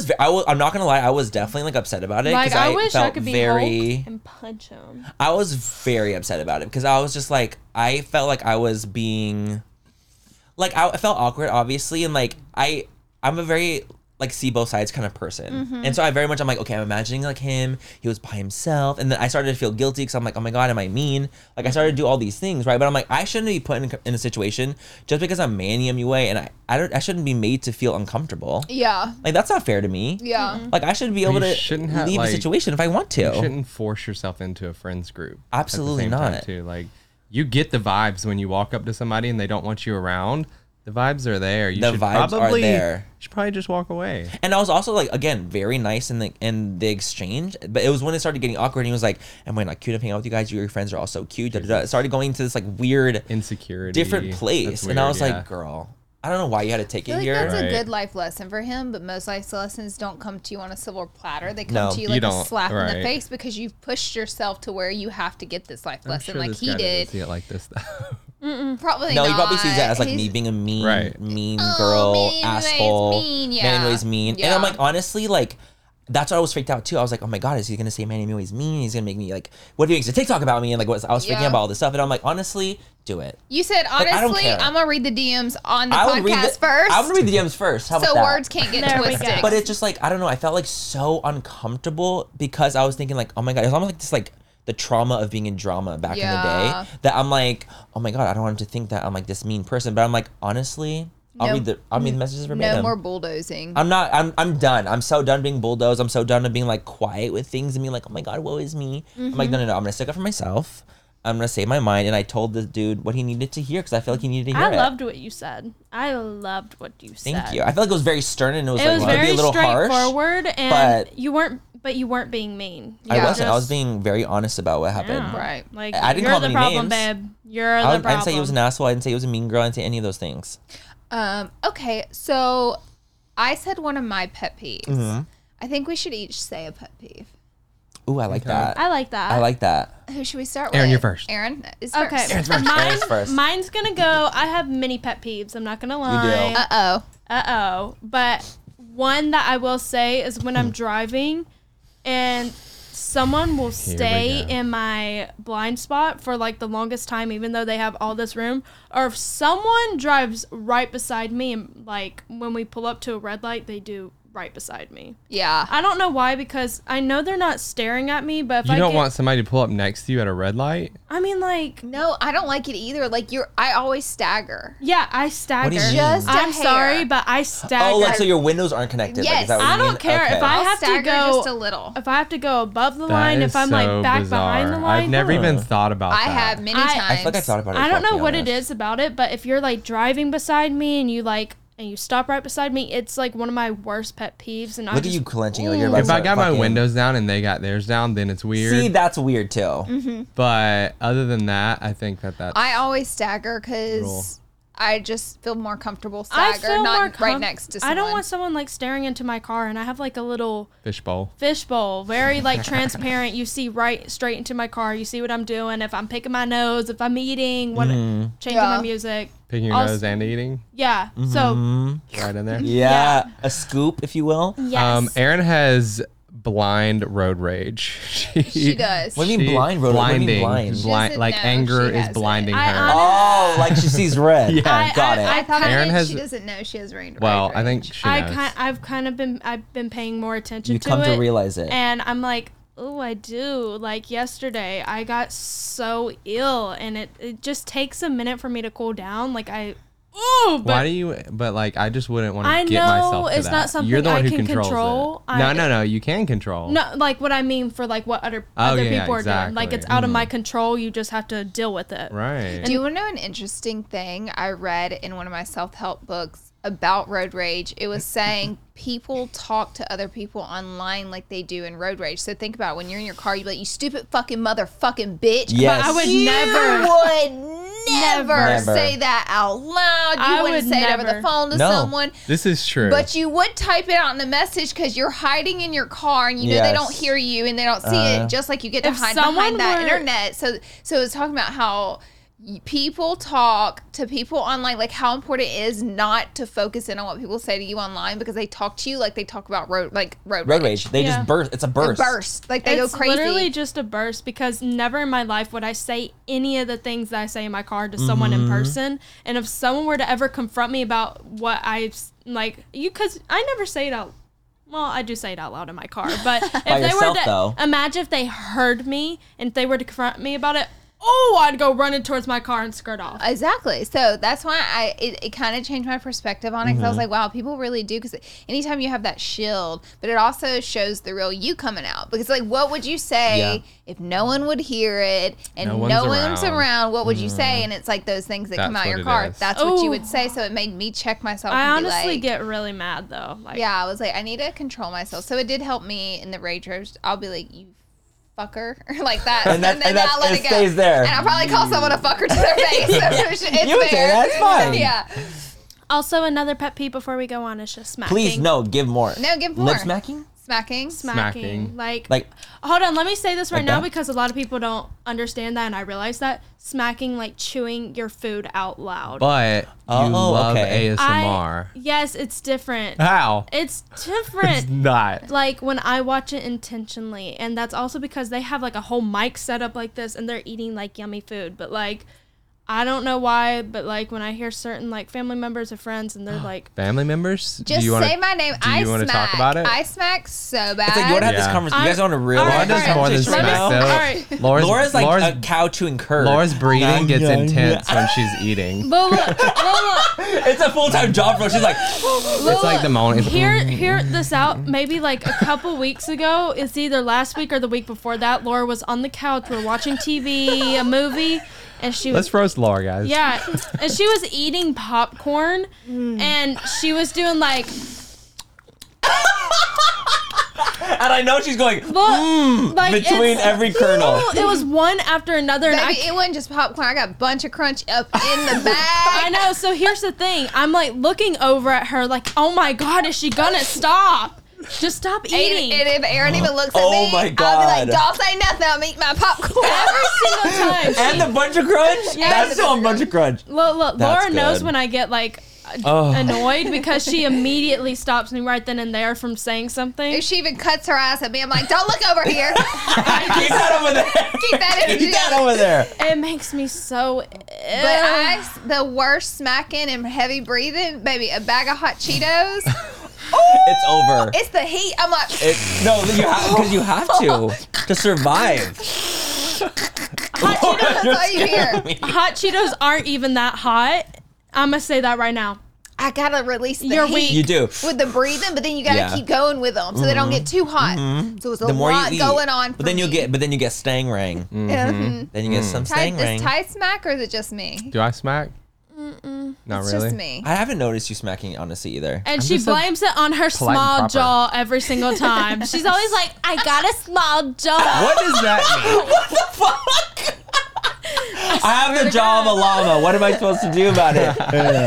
I'm not gonna lie, I was definitely like upset about it. Like 'cause I wish I felt could be very Hulk and punch him. I was very upset about it because I was just like, I felt like I was being, like, I felt awkward, obviously, and like I'm a very like see both sides kind of person, and so I'm like, okay, I'm imagining like him, he was by himself, and then I started to feel guilty because I'm like, oh my god, am I mean? Like I started to do all these things, right? But I'm like, I shouldn't be put in a situation just because I'm Manny MUA, and I shouldn't be made to feel uncomfortable. Yeah. Like that's not fair to me. Yeah. Like I should be able You to shouldn't have, leave like- a situation if I want to. You shouldn't force yourself into a friend's group. at the Absolutely same time, not. Too. Like you get the vibes when you walk up to somebody and they don't want you around. The vibes are there. You The should vibes are probably, there. You should probably just walk away. And I was also like, again, very nice in the exchange, but it was when it started getting awkward. And he was like, "Am I not cute to hang out with you guys? Your friends are all so cute." Da, da, da. It started going to this like weird, Insecurity. different place, That's and I weird, was yeah. like, "Girl, I don't know why you had to take I it feel like here." that's Right. a good life lesson for him, but most life lessons don't come to you on a silver platter. They come No, to you you like a don't, slap in the right. face because you've pushed yourself to where you have to get this life I'm lesson sure like this he guy doesn't did. see it like this though. Probably No, not. he probably sees that as like He's- me being a mean, Right. mean Oh, girl, Manny Noy's asshole. mean, yeah. Manny Noy's mean, and Yeah. I'm like, honestly, like. That's what I was freaked out too. I was like, oh my god, is he gonna say Manny Noy's mean? He's gonna make me like, what if he makes a TikTok about me? And like, I was freaking Yeah. out about all this stuff. And I'm like, honestly, do it. You said Like, I don't honestly, care. I'm gonna read the DMs on the I would read podcast first, I would read the DMs first. How about so that? words can't get There we twisted. go. But it's just like, I don't know. I felt like so uncomfortable because I was thinking like, oh my god, it's almost like this like the trauma of being in drama back in the Yeah. day that I'm like, oh my god, I don't want him to think that I'm like this mean person. But I'm like, honestly, I'll read the messages verbatim. no more bulldozing. I'm done. I'm so done being bulldozed. I'm so done of being like quiet with things and being like, oh my god, woe is me. I'm like, no. I'm gonna stick up for myself. I'm gonna say my mind. And I told the dude what he needed to hear because I felt like he needed to hear I it. loved what you said. I loved what you said. Thank you. I felt like it was very stern and it was It like was maybe very a little harsh. straightforward, and but- you weren't being mean. I Yeah. wasn't. I was Just- being very honest about what happened. Yeah. Right. Like I didn't you're call the him any problem, names. babe. You're the I problem. didn't say he was an asshole. I didn't say he was a mean girl. I didn't say any of those things. Okay, so I said one of my pet peeves. Mm-hmm. I think we should each say a pet peeve. Ooh, I like that. I like that. I like that. Who should we start with? Aaron, you're first. Aaron is Okay, first. Aaron's first. mine's gonna go. I have many pet peeves. I'm not gonna lie. do. Uh-oh. But one that I will say is when I'm driving and someone will stay go. in my blind spot for like the longest time, even though they have all this room, or if someone drives right beside me and like when we pull up to a red light, they do right beside me. Yeah. I don't know why, because I know they're not staring at me, but if You I don't get, want somebody to pull up next to you at a red light? I mean, like, No, I don't like it either. Like I always stagger. yeah, I stagger. What do you mean? Just a I'm hair. sorry, but I stagger. Oh, like so your windows aren't connected. Like, Yes. is that what I you mean? don't care if Okay. I I'll have to stagger go just a little. If I have to go above the That line, is if I'm like so back bizarre. behind the line. I've never even thought about I that. have many I- times. I feel like I thought about it. I don't to know be what it honest. is about it, but if you're like driving beside me and you stop right beside me, it's like one of my worst pet peeves. And I Look at just, you clenching like you're about If to I got my fucking- windows down and they got theirs down, then it's weird. See, that's weird too. Mm-hmm. But other than that, I think that's I always stagger Rule. because I just feel more comfortable I stagger, feel not more right next to someone. I don't want someone like staring into my car, and I have like a little fishbowl. fishbowl, very like transparent. You see right straight into my car. You see what I'm doing. If I'm picking my nose, if I'm eating, what changing Yeah. my music. Picking your Also- nose and eating Yeah. So right in there. Yeah, a scoop, if you will. yes. Aaron has blind road rage. She does. What do you mean blind road? What do you mean Blinding. blind? She Blind, doesn't like know anger she is has blinding it. I her. honestly- Oh, like she sees red. Yeah. Got it. I thought Aaron has- she doesn't know she has rain. Well, right I think range. she knows. I've been paying more attention You to come it. to realize it. And I'm like, Oh, I do. Like yesterday, I got so ill, and it just takes a minute for me to cool down. Like Why do you? But like, I just wouldn't want I to get know myself to it's that. not something You're the one I who can controls control. it. No, you can control. No, like what I mean for like what other yeah, people are doing. Like exactly. it's out of my control. You just have to deal with it. Right. Do you want to know an interesting thing I read in one of my self-help books about road rage? It was saying people talk to other people online like they do in road rage. So think about it. When you're in your car, you're like, you stupid fucking motherfucking bitch. Yes. But I would You never. would never say that out loud. You I wouldn't would say it over the never. phone to No. someone. This is true. But you would type it out in a message because you're hiding in your car and you know they don't Yes. hear you and they don't see it, just like you get to If hide someone behind that were- internet. So it's talking about how people talk to people online, like how important it is not to focus in on what people say to you online because they talk to you like they talk about road rage. They Yeah. just burst. It's a burst. burst. Like they It's go crazy. literally just a burst because never in my life would I say any of the things that I say in my car to someone in person. And if someone were to ever confront me about what because I never say it out. Well, I do say it out loud in my car, but if they yourself, were to though. imagine if they heard me and if they were to confront me about it, I'd go running towards my car and skirt off. Exactly. So that's why it kind of changed my perspective on it because I was like, wow, people really do. Because anytime you have that shield, but it also shows the real you coming out. Because like, what would you say if no one would hear it and No no one's one's around. around? What would you say? And it's like those things that come That's out your what it car. is. That's what you Ooh. would say. So it made me check myself. I and be honestly like, get really mad though. Like, yeah, I was like, I need to control myself. So it did help me in the rage roast. I'll be like, you fucker, or like that, And then that's- I'll let it it go. stays there. And I'll probably call someone a fucker to their face. It's You would say fair. that, it's fine. Yeah. Also, another pet peeve before we go on is just smacking. Please, no, give more. No, give more. Lip smacking? Smacking. Smacking. Like, hold on, let me say this right Like now that? because a lot of people don't understand that, and I realize that smacking, like chewing your food out loud. But you love okay. ASMR. Yes, it's different. How? It's It's different. not. Like when I watch it intentionally, and that's also because they have like a whole mic set up like this, and they're eating like yummy food. But like, I don't know why, but like when I hear certain like family members or friends, and they're like, Family members? Just do you wanna, say my name. Do you want to talk about it? I smack so bad. It's like you want to have this Yeah. conversation. You guys want a real All Laura right, does all right. more than conversation smack. right So now? Laura's like Laura's, a cow chewing curd. Laura's breathing gets Yeah. intense when she's eating. Lola, It's a full-time job for her. She's like, It's like the moment. hear this out. Maybe like a couple weeks ago, it's either last week or the week before that. Laura was on the couch. We're watching TV, a movie, and she was Let's roast Laura, guys. yeah, and she was eating popcorn, and she was doing like and I know she's going, like between it's- every kernel. It was one after another, and Baby, it wasn't just popcorn. I got a bunch of crunch up in the bag. I know. So here's the thing. I'm like looking over at her like, oh my God, is she gonna stop? Just stop eating. And if Aaron even looks at Oh me, my I'll be God. like, don't say nothing. I'm eating my popcorn. Every single time. And the bunch of crunch? Yeah, That's the still a bunch of crunch. Look, That's Laura knows good. when I get like Oh. annoyed because she immediately stops me right then and there from saying something. If she even cuts her ass at me, I'm like, don't look over here. Keep that over there. Keep that energy. Keep that over there. It makes me so ill. But the worst smacking and heavy breathing, baby, a bag of hot Cheetos. It's over. It's the heat. I'm like, No, because you have to survive. Hot Cheetos, that's all you hear. hot Cheetos aren't even that hot. I'm gonna say that right now. I gotta release the You're heat weak. You do. with the breathing, but then you gotta Yeah. keep going with them so they don't get too hot. So it's a The more lot you eat, going on. but then you get stang rang. Mhm. Then you get some stang Is rang. Ty smack or is it just me? Do I smack? Not It's really. just me. I haven't noticed you smacking honestly either. And she just a blames it on her small proper. jaw every single time. She's always like, I got a small jaw. What does that mean? I have the jaw of a llama. What am I supposed to do about it?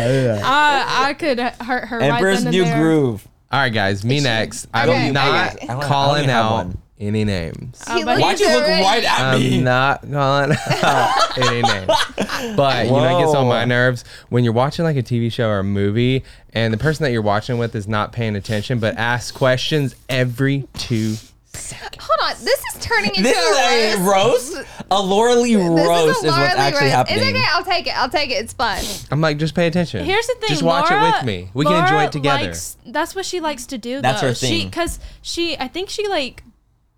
I could hurt her Emperor's right then New and there. Groove. All right, guys. Me next. I'm Okay, not okay. I only calling have out one. any names. He but looked Why'd you look already. right at me? I'm not calling out any names. But you know, it gets on my Whoa. nerves when you're watching like a TV show or a movie and the person that you're watching with is not paying attention but asks questions every 2 seconds. Hold on, this is turning into This is a roast. A Laura Lee This roast is a Laura what's Lee actually roast. happening. It's okay. I'll take it. I'll take it. It's fun. I'm like, just pay attention. Here's the thing. Just watch Laura, it with me. We can enjoy Laura it together. That's what she likes to do. That's though. her thing. Because I think she like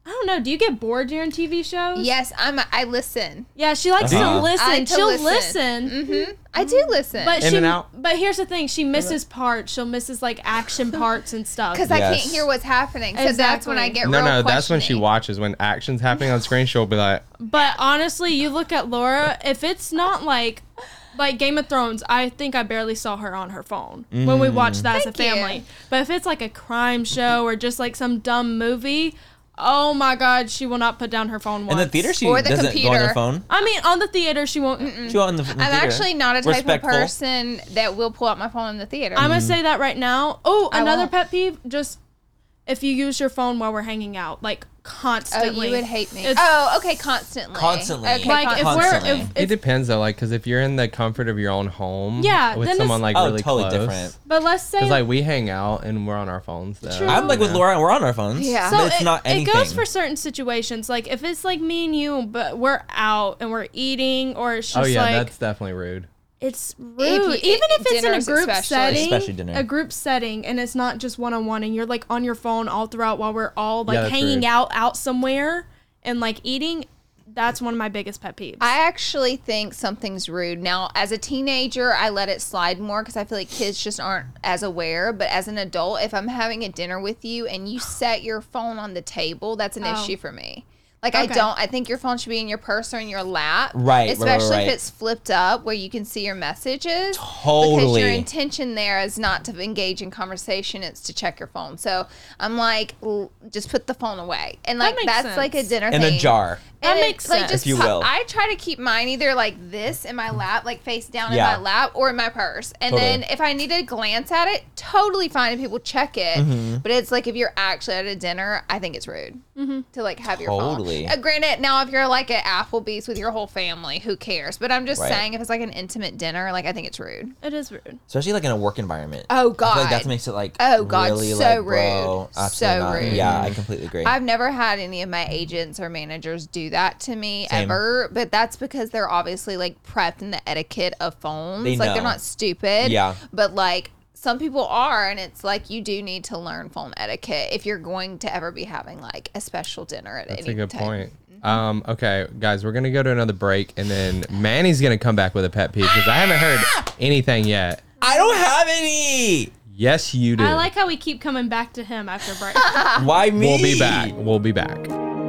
I don't know. Do you get bored during TV shows? Yes, I listen. Yeah, she likes to Uh-huh. listen. She'll listen. Mm-hmm. I do listen. But In and out. But here's the thing: she misses parts. She'll misses like action parts and stuff. because I Yes. can't hear what's happening. So that's when I Exactly. get No, real that's when she questioning. watches. When action's happening on screen, she'll be like, But honestly, you look at Laura. If it's not like Game of Thrones, I think I barely saw her on her phone when we watched that as a Thank you. family. But if it's like a crime show or just like some dumb movie, oh my God, she will not put down her phone once. In the theater, she Or the doesn't go on computer. her phone. I mean, on the theater, she won't. She go on the I'm theater. actually not a type Respectful. of person that will pull out my phone in the theater. I'm gonna say that right now. Oh, I another won't. pet peeve: just if you use your phone while we're hanging out, like Oh, constantly. you would hate me. It's- Oh, okay, constantly. Constantly. Okay, Like if we're Constantly. it depends though, like, because if you're in the comfort of your own home, Yeah, with then someone it's- like Oh, really totally close, different. But let's say because like we hang out and we're on our phones though. True. I'm like with Laura, and we're on our phones. Yeah. So but it's not it anything. goes for certain situations. Like if it's like me and you, but we're out and we're eating, or it's just Oh yeah, like that's definitely rude. it's rude. you- Even if it's in a dinners group especially. setting, Especially dinner. a group setting, and it's not just one-on-one, and you're like on your phone all throughout while we're all like Yeah, that's hanging rude. out somewhere and like eating. That's one of my biggest pet peeves. I actually think something's rude. Now, as a teenager, I let it slide more because I feel like kids just aren't as aware. But as an adult, if I'm having a dinner with you and you set your phone on the table, that's an issue for me. Like, Okay. I think your phone should be in your purse or in your lap. Right, right, Especially right. if it's flipped up where you can see your messages. Because Totally. your intention there is not to engage in conversation, it's to check your phone. So I'm like, just put the phone away. And like, makes that's sense. like a dinner In thing. a jar. That And makes like, sense. just If you will. I try to keep mine either like this in my lap, like face down Yeah. in my lap, or in my purse. And Totally. then if I need to glance at it, totally fine if people check it. Mm-hmm. But it's like if you're actually at a dinner, I think it's rude to like have your Totally. phone. Granted, now if you're like at Applebee's with your whole family, who cares? But I'm just Right. saying if it's like an intimate dinner, like I think it's rude. it is rude. Especially like in a work environment. Oh I feel like God. that makes it like Oh, God, really so like, rude. bro, So absolutely not. rude. Yeah, I completely agree. I've never had any of my agents or managers do that to me Same. ever, but that's because they're obviously like prepped in the etiquette of phones. They like know. they're not stupid. Yeah. But like some people are, and it's like you do need to learn phone etiquette if you're going to ever be having like a special dinner at That's any a good time. point. Okay, guys, we're gonna go to another break, and then Manny's gonna come back with a pet peeve because I haven't heard anything yet. I don't have any. Yes, you do. I like how we keep coming back to him after break. Why me? We'll be back. We'll be back.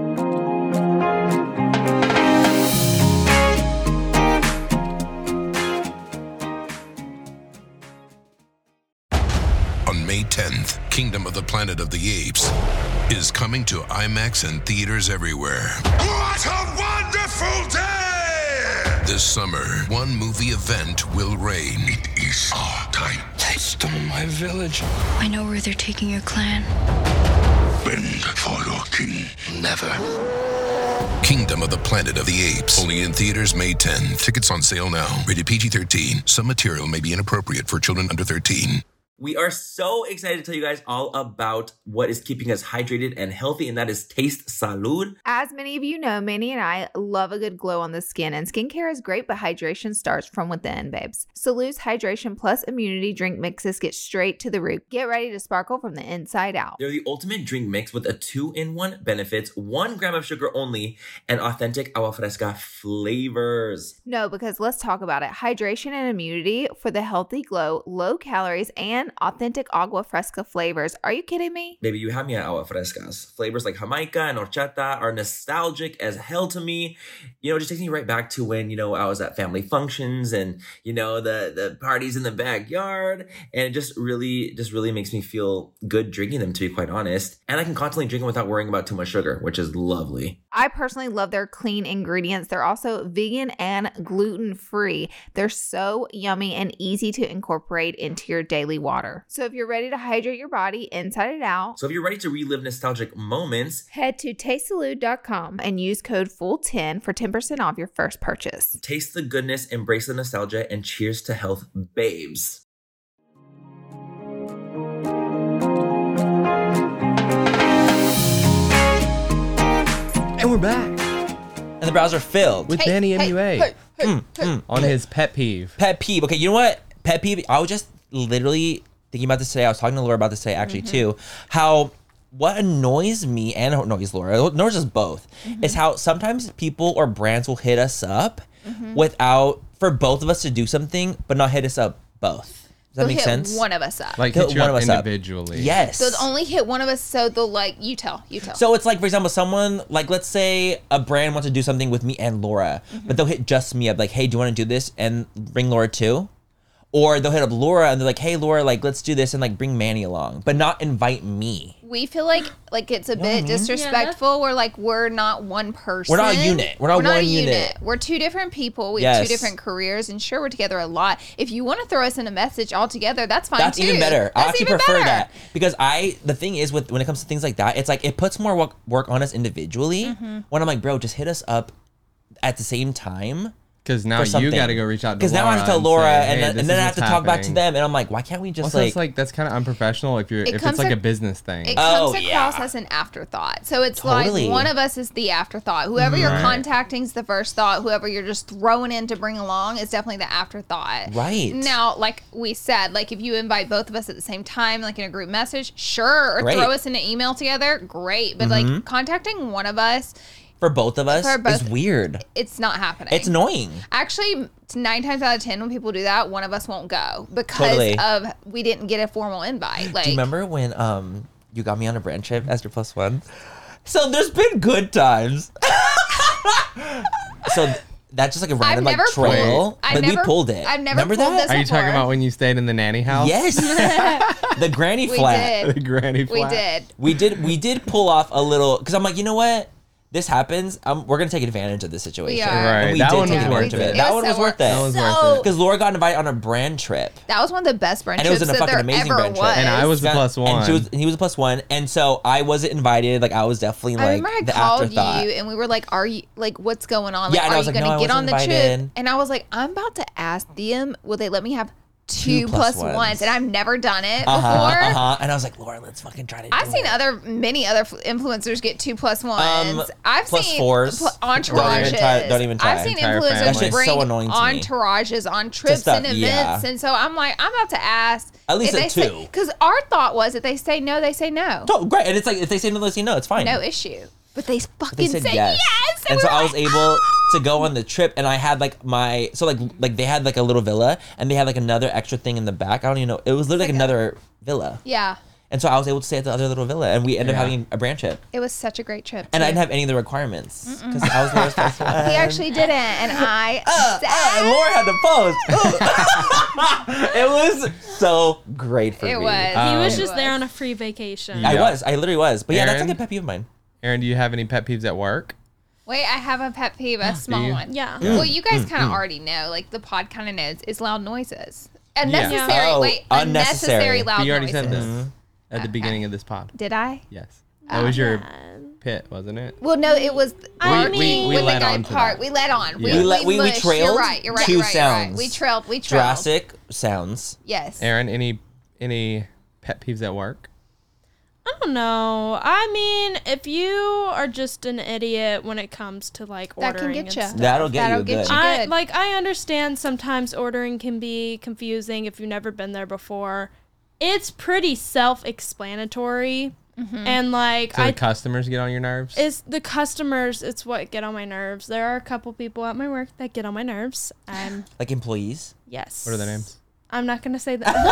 On May 10th, Kingdom of the Planet of the Apes is coming to IMAX and theaters everywhere. What a wonderful day! This summer, one movie event will reign. It is our time. They stole my village. I know where they're taking your clan. Bend for your king. Never. Kingdom of the Planet of the Apes. Only in theaters May 10. Tickets on sale now. Rated PG-13. Some material may be inappropriate for children under 13. We are so excited to tell you guys all about what is keeping us hydrated and healthy, and that is Taste Salud. As many of you know, Manny and I love a good glow on the skin, and skincare is great, but hydration starts from within, babes. Salud's Hydration Plus Immunity Drink Mixes get straight to the root. Get ready to sparkle from the inside out. They're the ultimate drink mix with a 2-in-1 benefits, 1 gram of sugar only, and authentic agua fresca flavors. No, because let's talk about it. Hydration and immunity for the healthy glow, low calories, and authentic agua fresca flavors. Are you kidding me? Baby, you have me at agua frescas. Flavors like Jamaica and horchata are nostalgic as hell to me. You know, it just takes me right back to when, you know, I was at family functions and, you know, the parties in the backyard. And it just really makes me feel good drinking them, to be quite honest. And I can constantly drink them without worrying about too much sugar, which is lovely. I personally love their clean ingredients. They're also vegan and gluten-free. They're so yummy and easy to incorporate into your daily water. So if you're ready to hydrate your body inside and out, So if you're ready to relive nostalgic moments, head to tastesalud.com and use code FULL10 for 10% off your first purchase. taste the goodness, embrace the nostalgia, and cheers to health, babes. And we're back And the browser filled. with Manny MUA Mm. on his pet peeve. Pet peeve. Okay, you know what? Pet peeve. I was just literally thinking about this today. I was talking to Laura about this today, actually, too. How what annoys me and annoys Laura, annoys us both, is how sometimes people or brands will hit us up for both of us to do something, but not hit us up both. Does that They'll make hit sense? one of us up. Like Hit hit you one up of us up. individually. Yes. They'll only hit one of us, so they'll like, you tell. So it's like, for example, someone, like, let's say a brand wants to do something with me and Laura, but they'll hit just me up, like, hey, do you want to do this? And bring Laura too? Or they'll hit up Laura and they're like, hey, Laura, like, let's do this and like bring Manny along, but not invite me. We feel like it's a bit disrespectful. We're like, we're not one person. We're not a unit. We're not one unit. We're two different people. We have two different careers, and sure, we're together a lot. If you want to throw us in a message all together, that's fine That's too. even better. I That's actually even prefer better. that because the thing is when it comes to things like that, it's like it puts more work on us individually. When I'm like, bro, just hit us up at the same time. Because now for you got to something. go reach out to Laura. Because now I have to tell and Laura, say, and "Hey, then I have to talk back to them, and I'm like, why can't we just Also, it's like that's kind of unprofessional if it's like a business thing. It comes across as an afterthought. So it's Totally. like one of us is the afterthought. Whoever you're contacting is the first thought. Whoever you're just throwing in to bring along is definitely the afterthought. Right. Now, like we said, like if you invite both of us at the same time, like in a group message, sure. Or Great. throw us in an email together, great. But like contacting one of us, for both of us, For both- is weird. it's not happening. It's annoying. Actually, 9 times out of 10 when people do that, one of us won't go because of we didn't get a formal invite. Like, Do you remember when you got me on a brand trip, Esther +1? So there's been good times. So that's just like a random like trail, but we pulled it. I've never Remember pulled that? this Are you before. talking about when you stayed in the nanny house? Yes. The granny We flat. did. The granny We flat. did. We did pull off a little because I'm like, you know what? This happens. We're gonna take advantage of this situation. We are. Right. And we That did one take was advantage worth of it. That It one was was so worth That was it. worth it. Because Laura got invited on a brand trip. That was one of the best brand And it was trips a that fucking there amazing ever brand trip. was. And I was the plus one. And he was a +1, and so I wasn't invited. Like I was definitely I like remember I the called afterthought. you and we were like, "Are you like what's going on? Like, Yeah, and I are was you like, gonna "No, I get on wasn't the trip?" invited. And I was like, "I'm about to ask them, will they let me have two plus ones?" And I've never done it before. And I was like, Laura, let's fucking try to. I've do seen it. many other influencers get 2 plus ones. I've plus seen fours. entourages. Don't even try. I've seen Entire influencers family. That shit's bring so annoying to me. entourages on trips stuff, and events, yeah. and so I'm like, I'm about to ask. At least if a two. Because our thought was that they say no, they say no. Oh, great. And it's like if they say no, they say no. It's fine. No issue. But they fucking They said say yes. yes. And we so were I was like, able to go on the trip, and I had like like they had like a little villa, and they had like another extra thing in the back. I don't even know. It was literally like another villa. yeah, And so I was able to stay at the other little villa, and we ended up having a brand trip. it was such a great trip. And I too. didn't have any of the requirements because I was Laura's first one. He actually didn't, and I. And Laura had to post. It was so great for It me. was. He was It just there was. on a free vacation. I Yeah. was. I literally was. But yeah, that's Aaron? like a pet peeve of mine. Aaron, do you have any pet peeves at work? Wait, I have a pet peeve, a small you? one. Yeah. Well, you guys kind of already know, like the pod kind of knows, is loud noises. Unnecessary. Oh, Wait, unnecessary. unnecessary loud But you already noises. said this at the beginning of this pod. Did I? Yes. That was your pit, wasn't it? Well, no, it was I parking mean- we when led the guy on to parked. that. We led on. Yeah. We mushed. trailed You're right. You're right. to You're right. sounds. We trailed. Jurassic sounds. Yes. Aaron, any pet peeves at work? I don't know. I mean, if you are just an idiot when it comes to like That can ordering get and you. stuff. That'll get you good. I good. I understand sometimes ordering can be confusing if you've never been there before. It's pretty self-explanatory, and like So the customers get on your nerves? it's the customers. It's what get on my nerves. There are a couple people at my work that get on my nerves. Like employees. Yes. What are their names? I'm not gonna say that.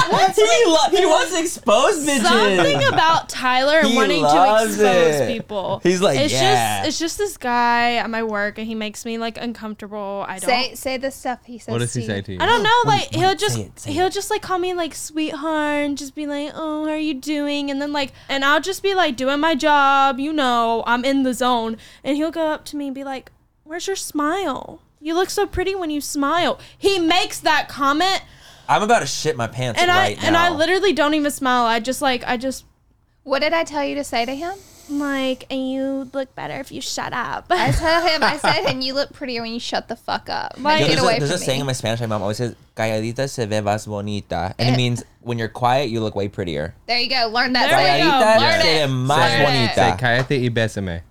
He wants to expose bitches. Something about Tyler and He wanting to loves expose it. people. He's like, it's yeah. just this guy at my work, and he makes me like uncomfortable. I don't. Say the stuff he says. What does he to say you. to you? I don't know. Like Wait, he'll just say he'll it. just like call me like sweetheart, and just be like, oh, how are you doing? And then like, and I'll just be like doing my job. You know, I'm in the zone, and he'll go up to me and be like, where's your smile? You look so pretty when you smile. He makes that comment. I'm about to shit my pants And right now. I literally don't even smile. I just What did I tell you to say to him? like, and you look better if you shut up. I told him. I said, and you look prettier when you shut the fuck up. Like, Like- get away There's from a me. saying in my Spanish. My mom always says, "Calladita se ve más bonita," and it means when you're quiet, you look way prettier. There you go. Learn that. There we saying. go. Calladita Learn se it. ve más Learn it. bonita. Say, cállate y bésame.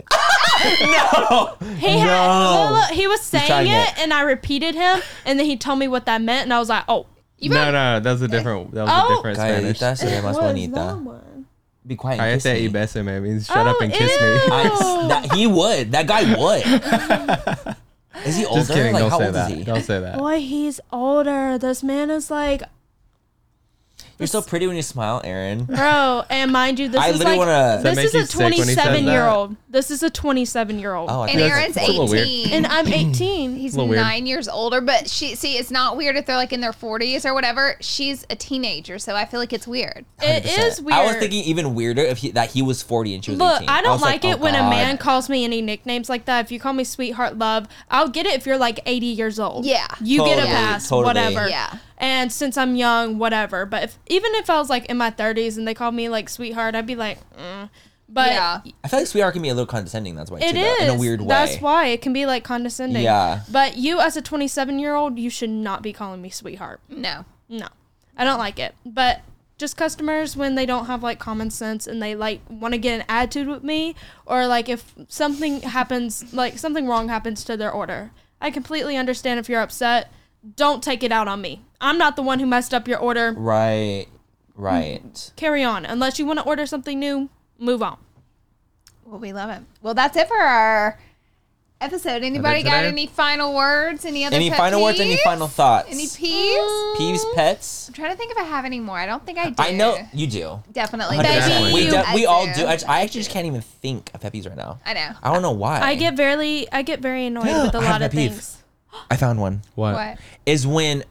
He was saying trying it, it. and I repeated him, and then he told me what that meant, and I was like, oh. No, that was a different Oh. Spanish. Calladita se ve más What is that bonita. one? Be quiet and kiss Cállate y me. bésame means shut up and kiss me. He would. That guy would. Is he older? Just kidding. Like, Don't how say old that. is he? Don't say that. Boy, he's older. This man is like, You're so pretty when you smile, Aaron. bro. And mind you, this I is literally like wanna- Does that this is make a you sick when he says that? 27-year-old. This is a 27-year-old. Oh, I And thought Aaron's that's a little weird. 18. And I'm 18. He's a little weird. 9 years older, but it's not weird if they're like in their 40s or whatever. She's a teenager, so I feel like it's weird. It 100%. is weird. I was thinking even weirder if he was 40 and she was Look, 18. I don't was like it oh, when a God. man calls me any nicknames like that. If you call me sweetheart, love, I'll get it if you're like 80 years old. Yeah. You get a Totally, pass, totally. whatever. Yeah. And since I'm young, whatever. But even if I was like in my 30s and they called me like sweetheart, I'd be like, But Yeah. I feel like sweetheart can be a little condescending. That's why it too, is though, in a weird way. That's why it can be like condescending. Yeah. But you, as a 27-year-old, you should not be calling me sweetheart. No. No, I don't like it. But just customers when they don't have like common sense and they like want to get an attitude with me, or like if something happens, like something wrong happens to their order, I completely understand if you're upset. Don't take it out on me. I'm not the one who messed up your order. Right. Carry on. Unless you want to order something new, move on. Well, we love it. Well, that's it for our episode. Anybody got today? any final words? Any other Any pet final words? Any peeves? final thoughts? Any peeves? Peeves, pets? I'm trying to think if I have any more. I don't think I do. I know you do. Definitely. 100%. Baby, We, I we all do. I actually just can't even think of pet peeves right now. I know. I don't know why. I get very annoyed with a I have lot of pet peeve. things. I found one. Uh, What? Is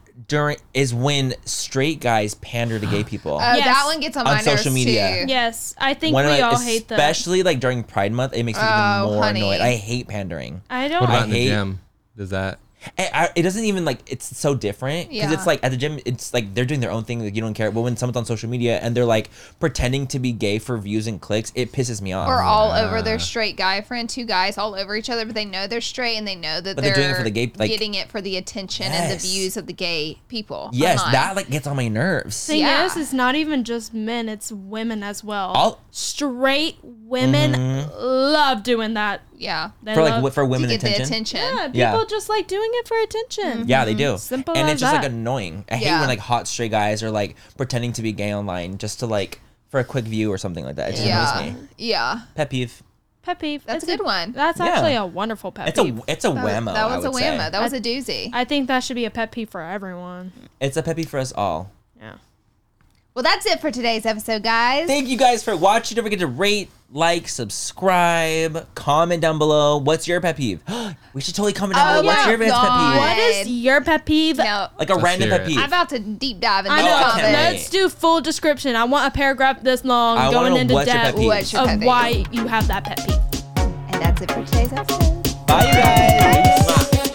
when straight guys pander to gay people. Oh, Yes. that one gets on my nerves social media. too. Yes, I think When we I- all hate that. especially like during Pride Month, it makes me Oh, even more honey. annoyed. I hate pandering. I don't. What about I in the hate- gym? Does that? It doesn't even like it's so different because Yeah. it's like at the gym it's like they're doing their own thing, like you don't care, but when someone's on social media and they're like pretending to be gay for views and clicks, it pisses me off. Or all over their straight guy friend, two guys all over each other, but they know they're straight and they know that But they're doing it for the gay- like- getting it for the attention and the Yes. views of the gay people. Yes, online. that like gets on my nerves. Thing Yeah. is, it's not even just men; it's women as well. All- Straight women love doing that. Yeah. They For love, like for To women get the attention. attention. yeah, people Yeah. just like doing it for attention. Yeah, they do. Simple and as it's just like that. annoying. I hate Yeah. when like hot straight guys are like pretending to be gay online just to like for a quick view or something like that. It just Yeah. annoys me. Yeah. Pet peeve. Pet peeve. That's It's a good one. That's Yeah. actually a wonderful pet It's peeve. a whammo. That was I a would say. whammo. That was a doozy. I think that should be a pet peeve for everyone. It's a pet peeve for us all. Yeah. Well, that's it for today's episode, guys. Thank you guys for watching. Don't forget to rate, like, subscribe, comment down below. What's your pet peeve? We should totally comment down Oh, below. What's yeah. your pet God. peeve? What is your pet peeve? No, Like a Let's random hear pet it. peeve. I'm about to deep dive into I the know. I can't comments. wait. Let's do full description. I want a paragraph this long I wanna going know into what's your pet depth peeve. What's your pet of peeve? why you have that pet peeve. And that's it for today's episode. Bye, you guys.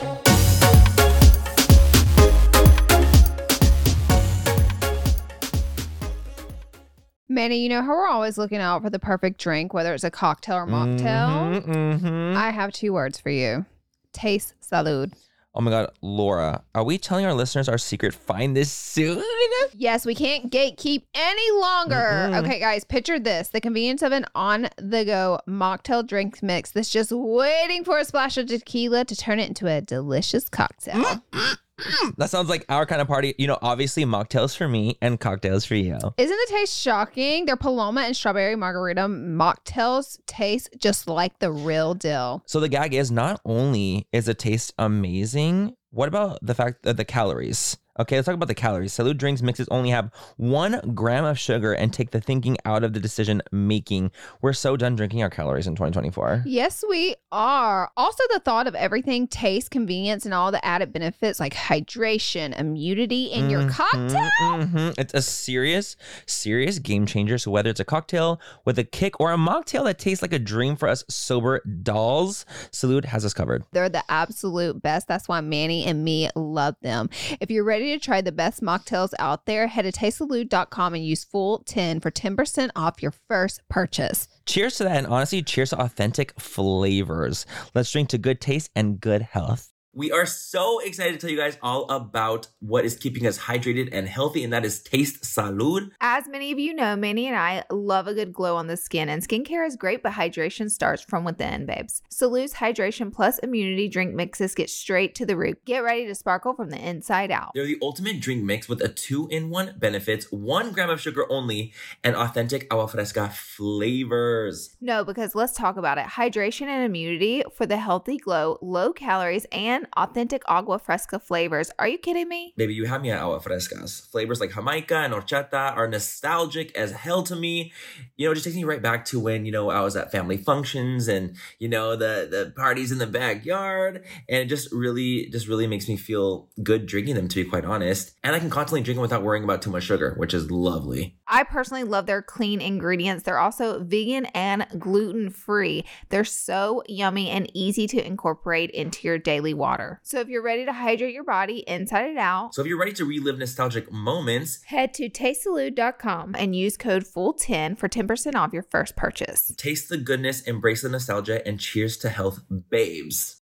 Manny, you know how we're always looking out for the perfect drink, whether it's a cocktail or mocktail? Mm-hmm. I have 2 words for you. Taste salud. Oh my God, Laura, are we telling our listeners our secret? Find this soon. Yes, we can't gatekeep any longer. Okay, guys, picture this. The convenience of an on-the-go mocktail drink mix that's just waiting for a splash of tequila to turn it into a delicious cocktail. That sounds like our kind of party. You know, obviously mocktails for me and cocktails for you. Isn't the taste shocking? Their Paloma and strawberry margarita mocktails taste just like the real deal. So the gag is not only is the taste amazing, what about the fact that the calories? Okay, let's talk about the calories. Salud Drinks mixes only have 1 gram of sugar and take the thinking out of the decision making. We're so done drinking our calories in 2024. Yes, we are. Also, the thought of everything taste, convenience, and all the added benefits like hydration, immunity in your cocktail. It's a serious game changer. So whether it's a cocktail with a kick or a mocktail that tastes like a dream for us sober dolls, Salud has us covered. They're the absolute best. That's why Manny and me love them. If you're ready to try the best mocktails out there, head to tastesalud.com and use full 10 for 10% off your first purchase. Cheers to that. And honestly, cheers to authentic flavors. Let's drink to good taste and good health. We are so excited to tell you guys all about what is keeping us hydrated and healthy, and that is Taste Salud. As many of you know, Manny and I love a good glow on the skin, and skincare is great, but hydration starts from within, babes. Salud's Hydration Plus Immunity Drink Mixes get straight to the root. Get ready to sparkle from the inside out. They're the ultimate drink mix with a 2-in-1 benefits, 1 gram of sugar only, and authentic agua fresca flavors. No, because let's talk about it. Hydration and immunity for the healthy glow, low calories, and authentic agua fresca flavors. Are you kidding me? Baby, you have me at agua frescas. Flavors like Jamaica and horchata are nostalgic as hell to me. You know, it just takes me right back to when, I was at family functions and, the parties in the backyard. And it just really makes me feel good drinking them, to be quite honest. And I can constantly drink them without worrying about too much sugar, which is lovely. I personally love their clean ingredients. They're also vegan and gluten-free. They're so yummy and easy to incorporate into your daily water. So if you're ready to hydrate your body inside and out, so if you're ready to relive nostalgic moments, head to tastesalud.com and use code FULL10 for 10% off your first purchase. Taste the goodness, embrace the nostalgia, and cheers to health, babes.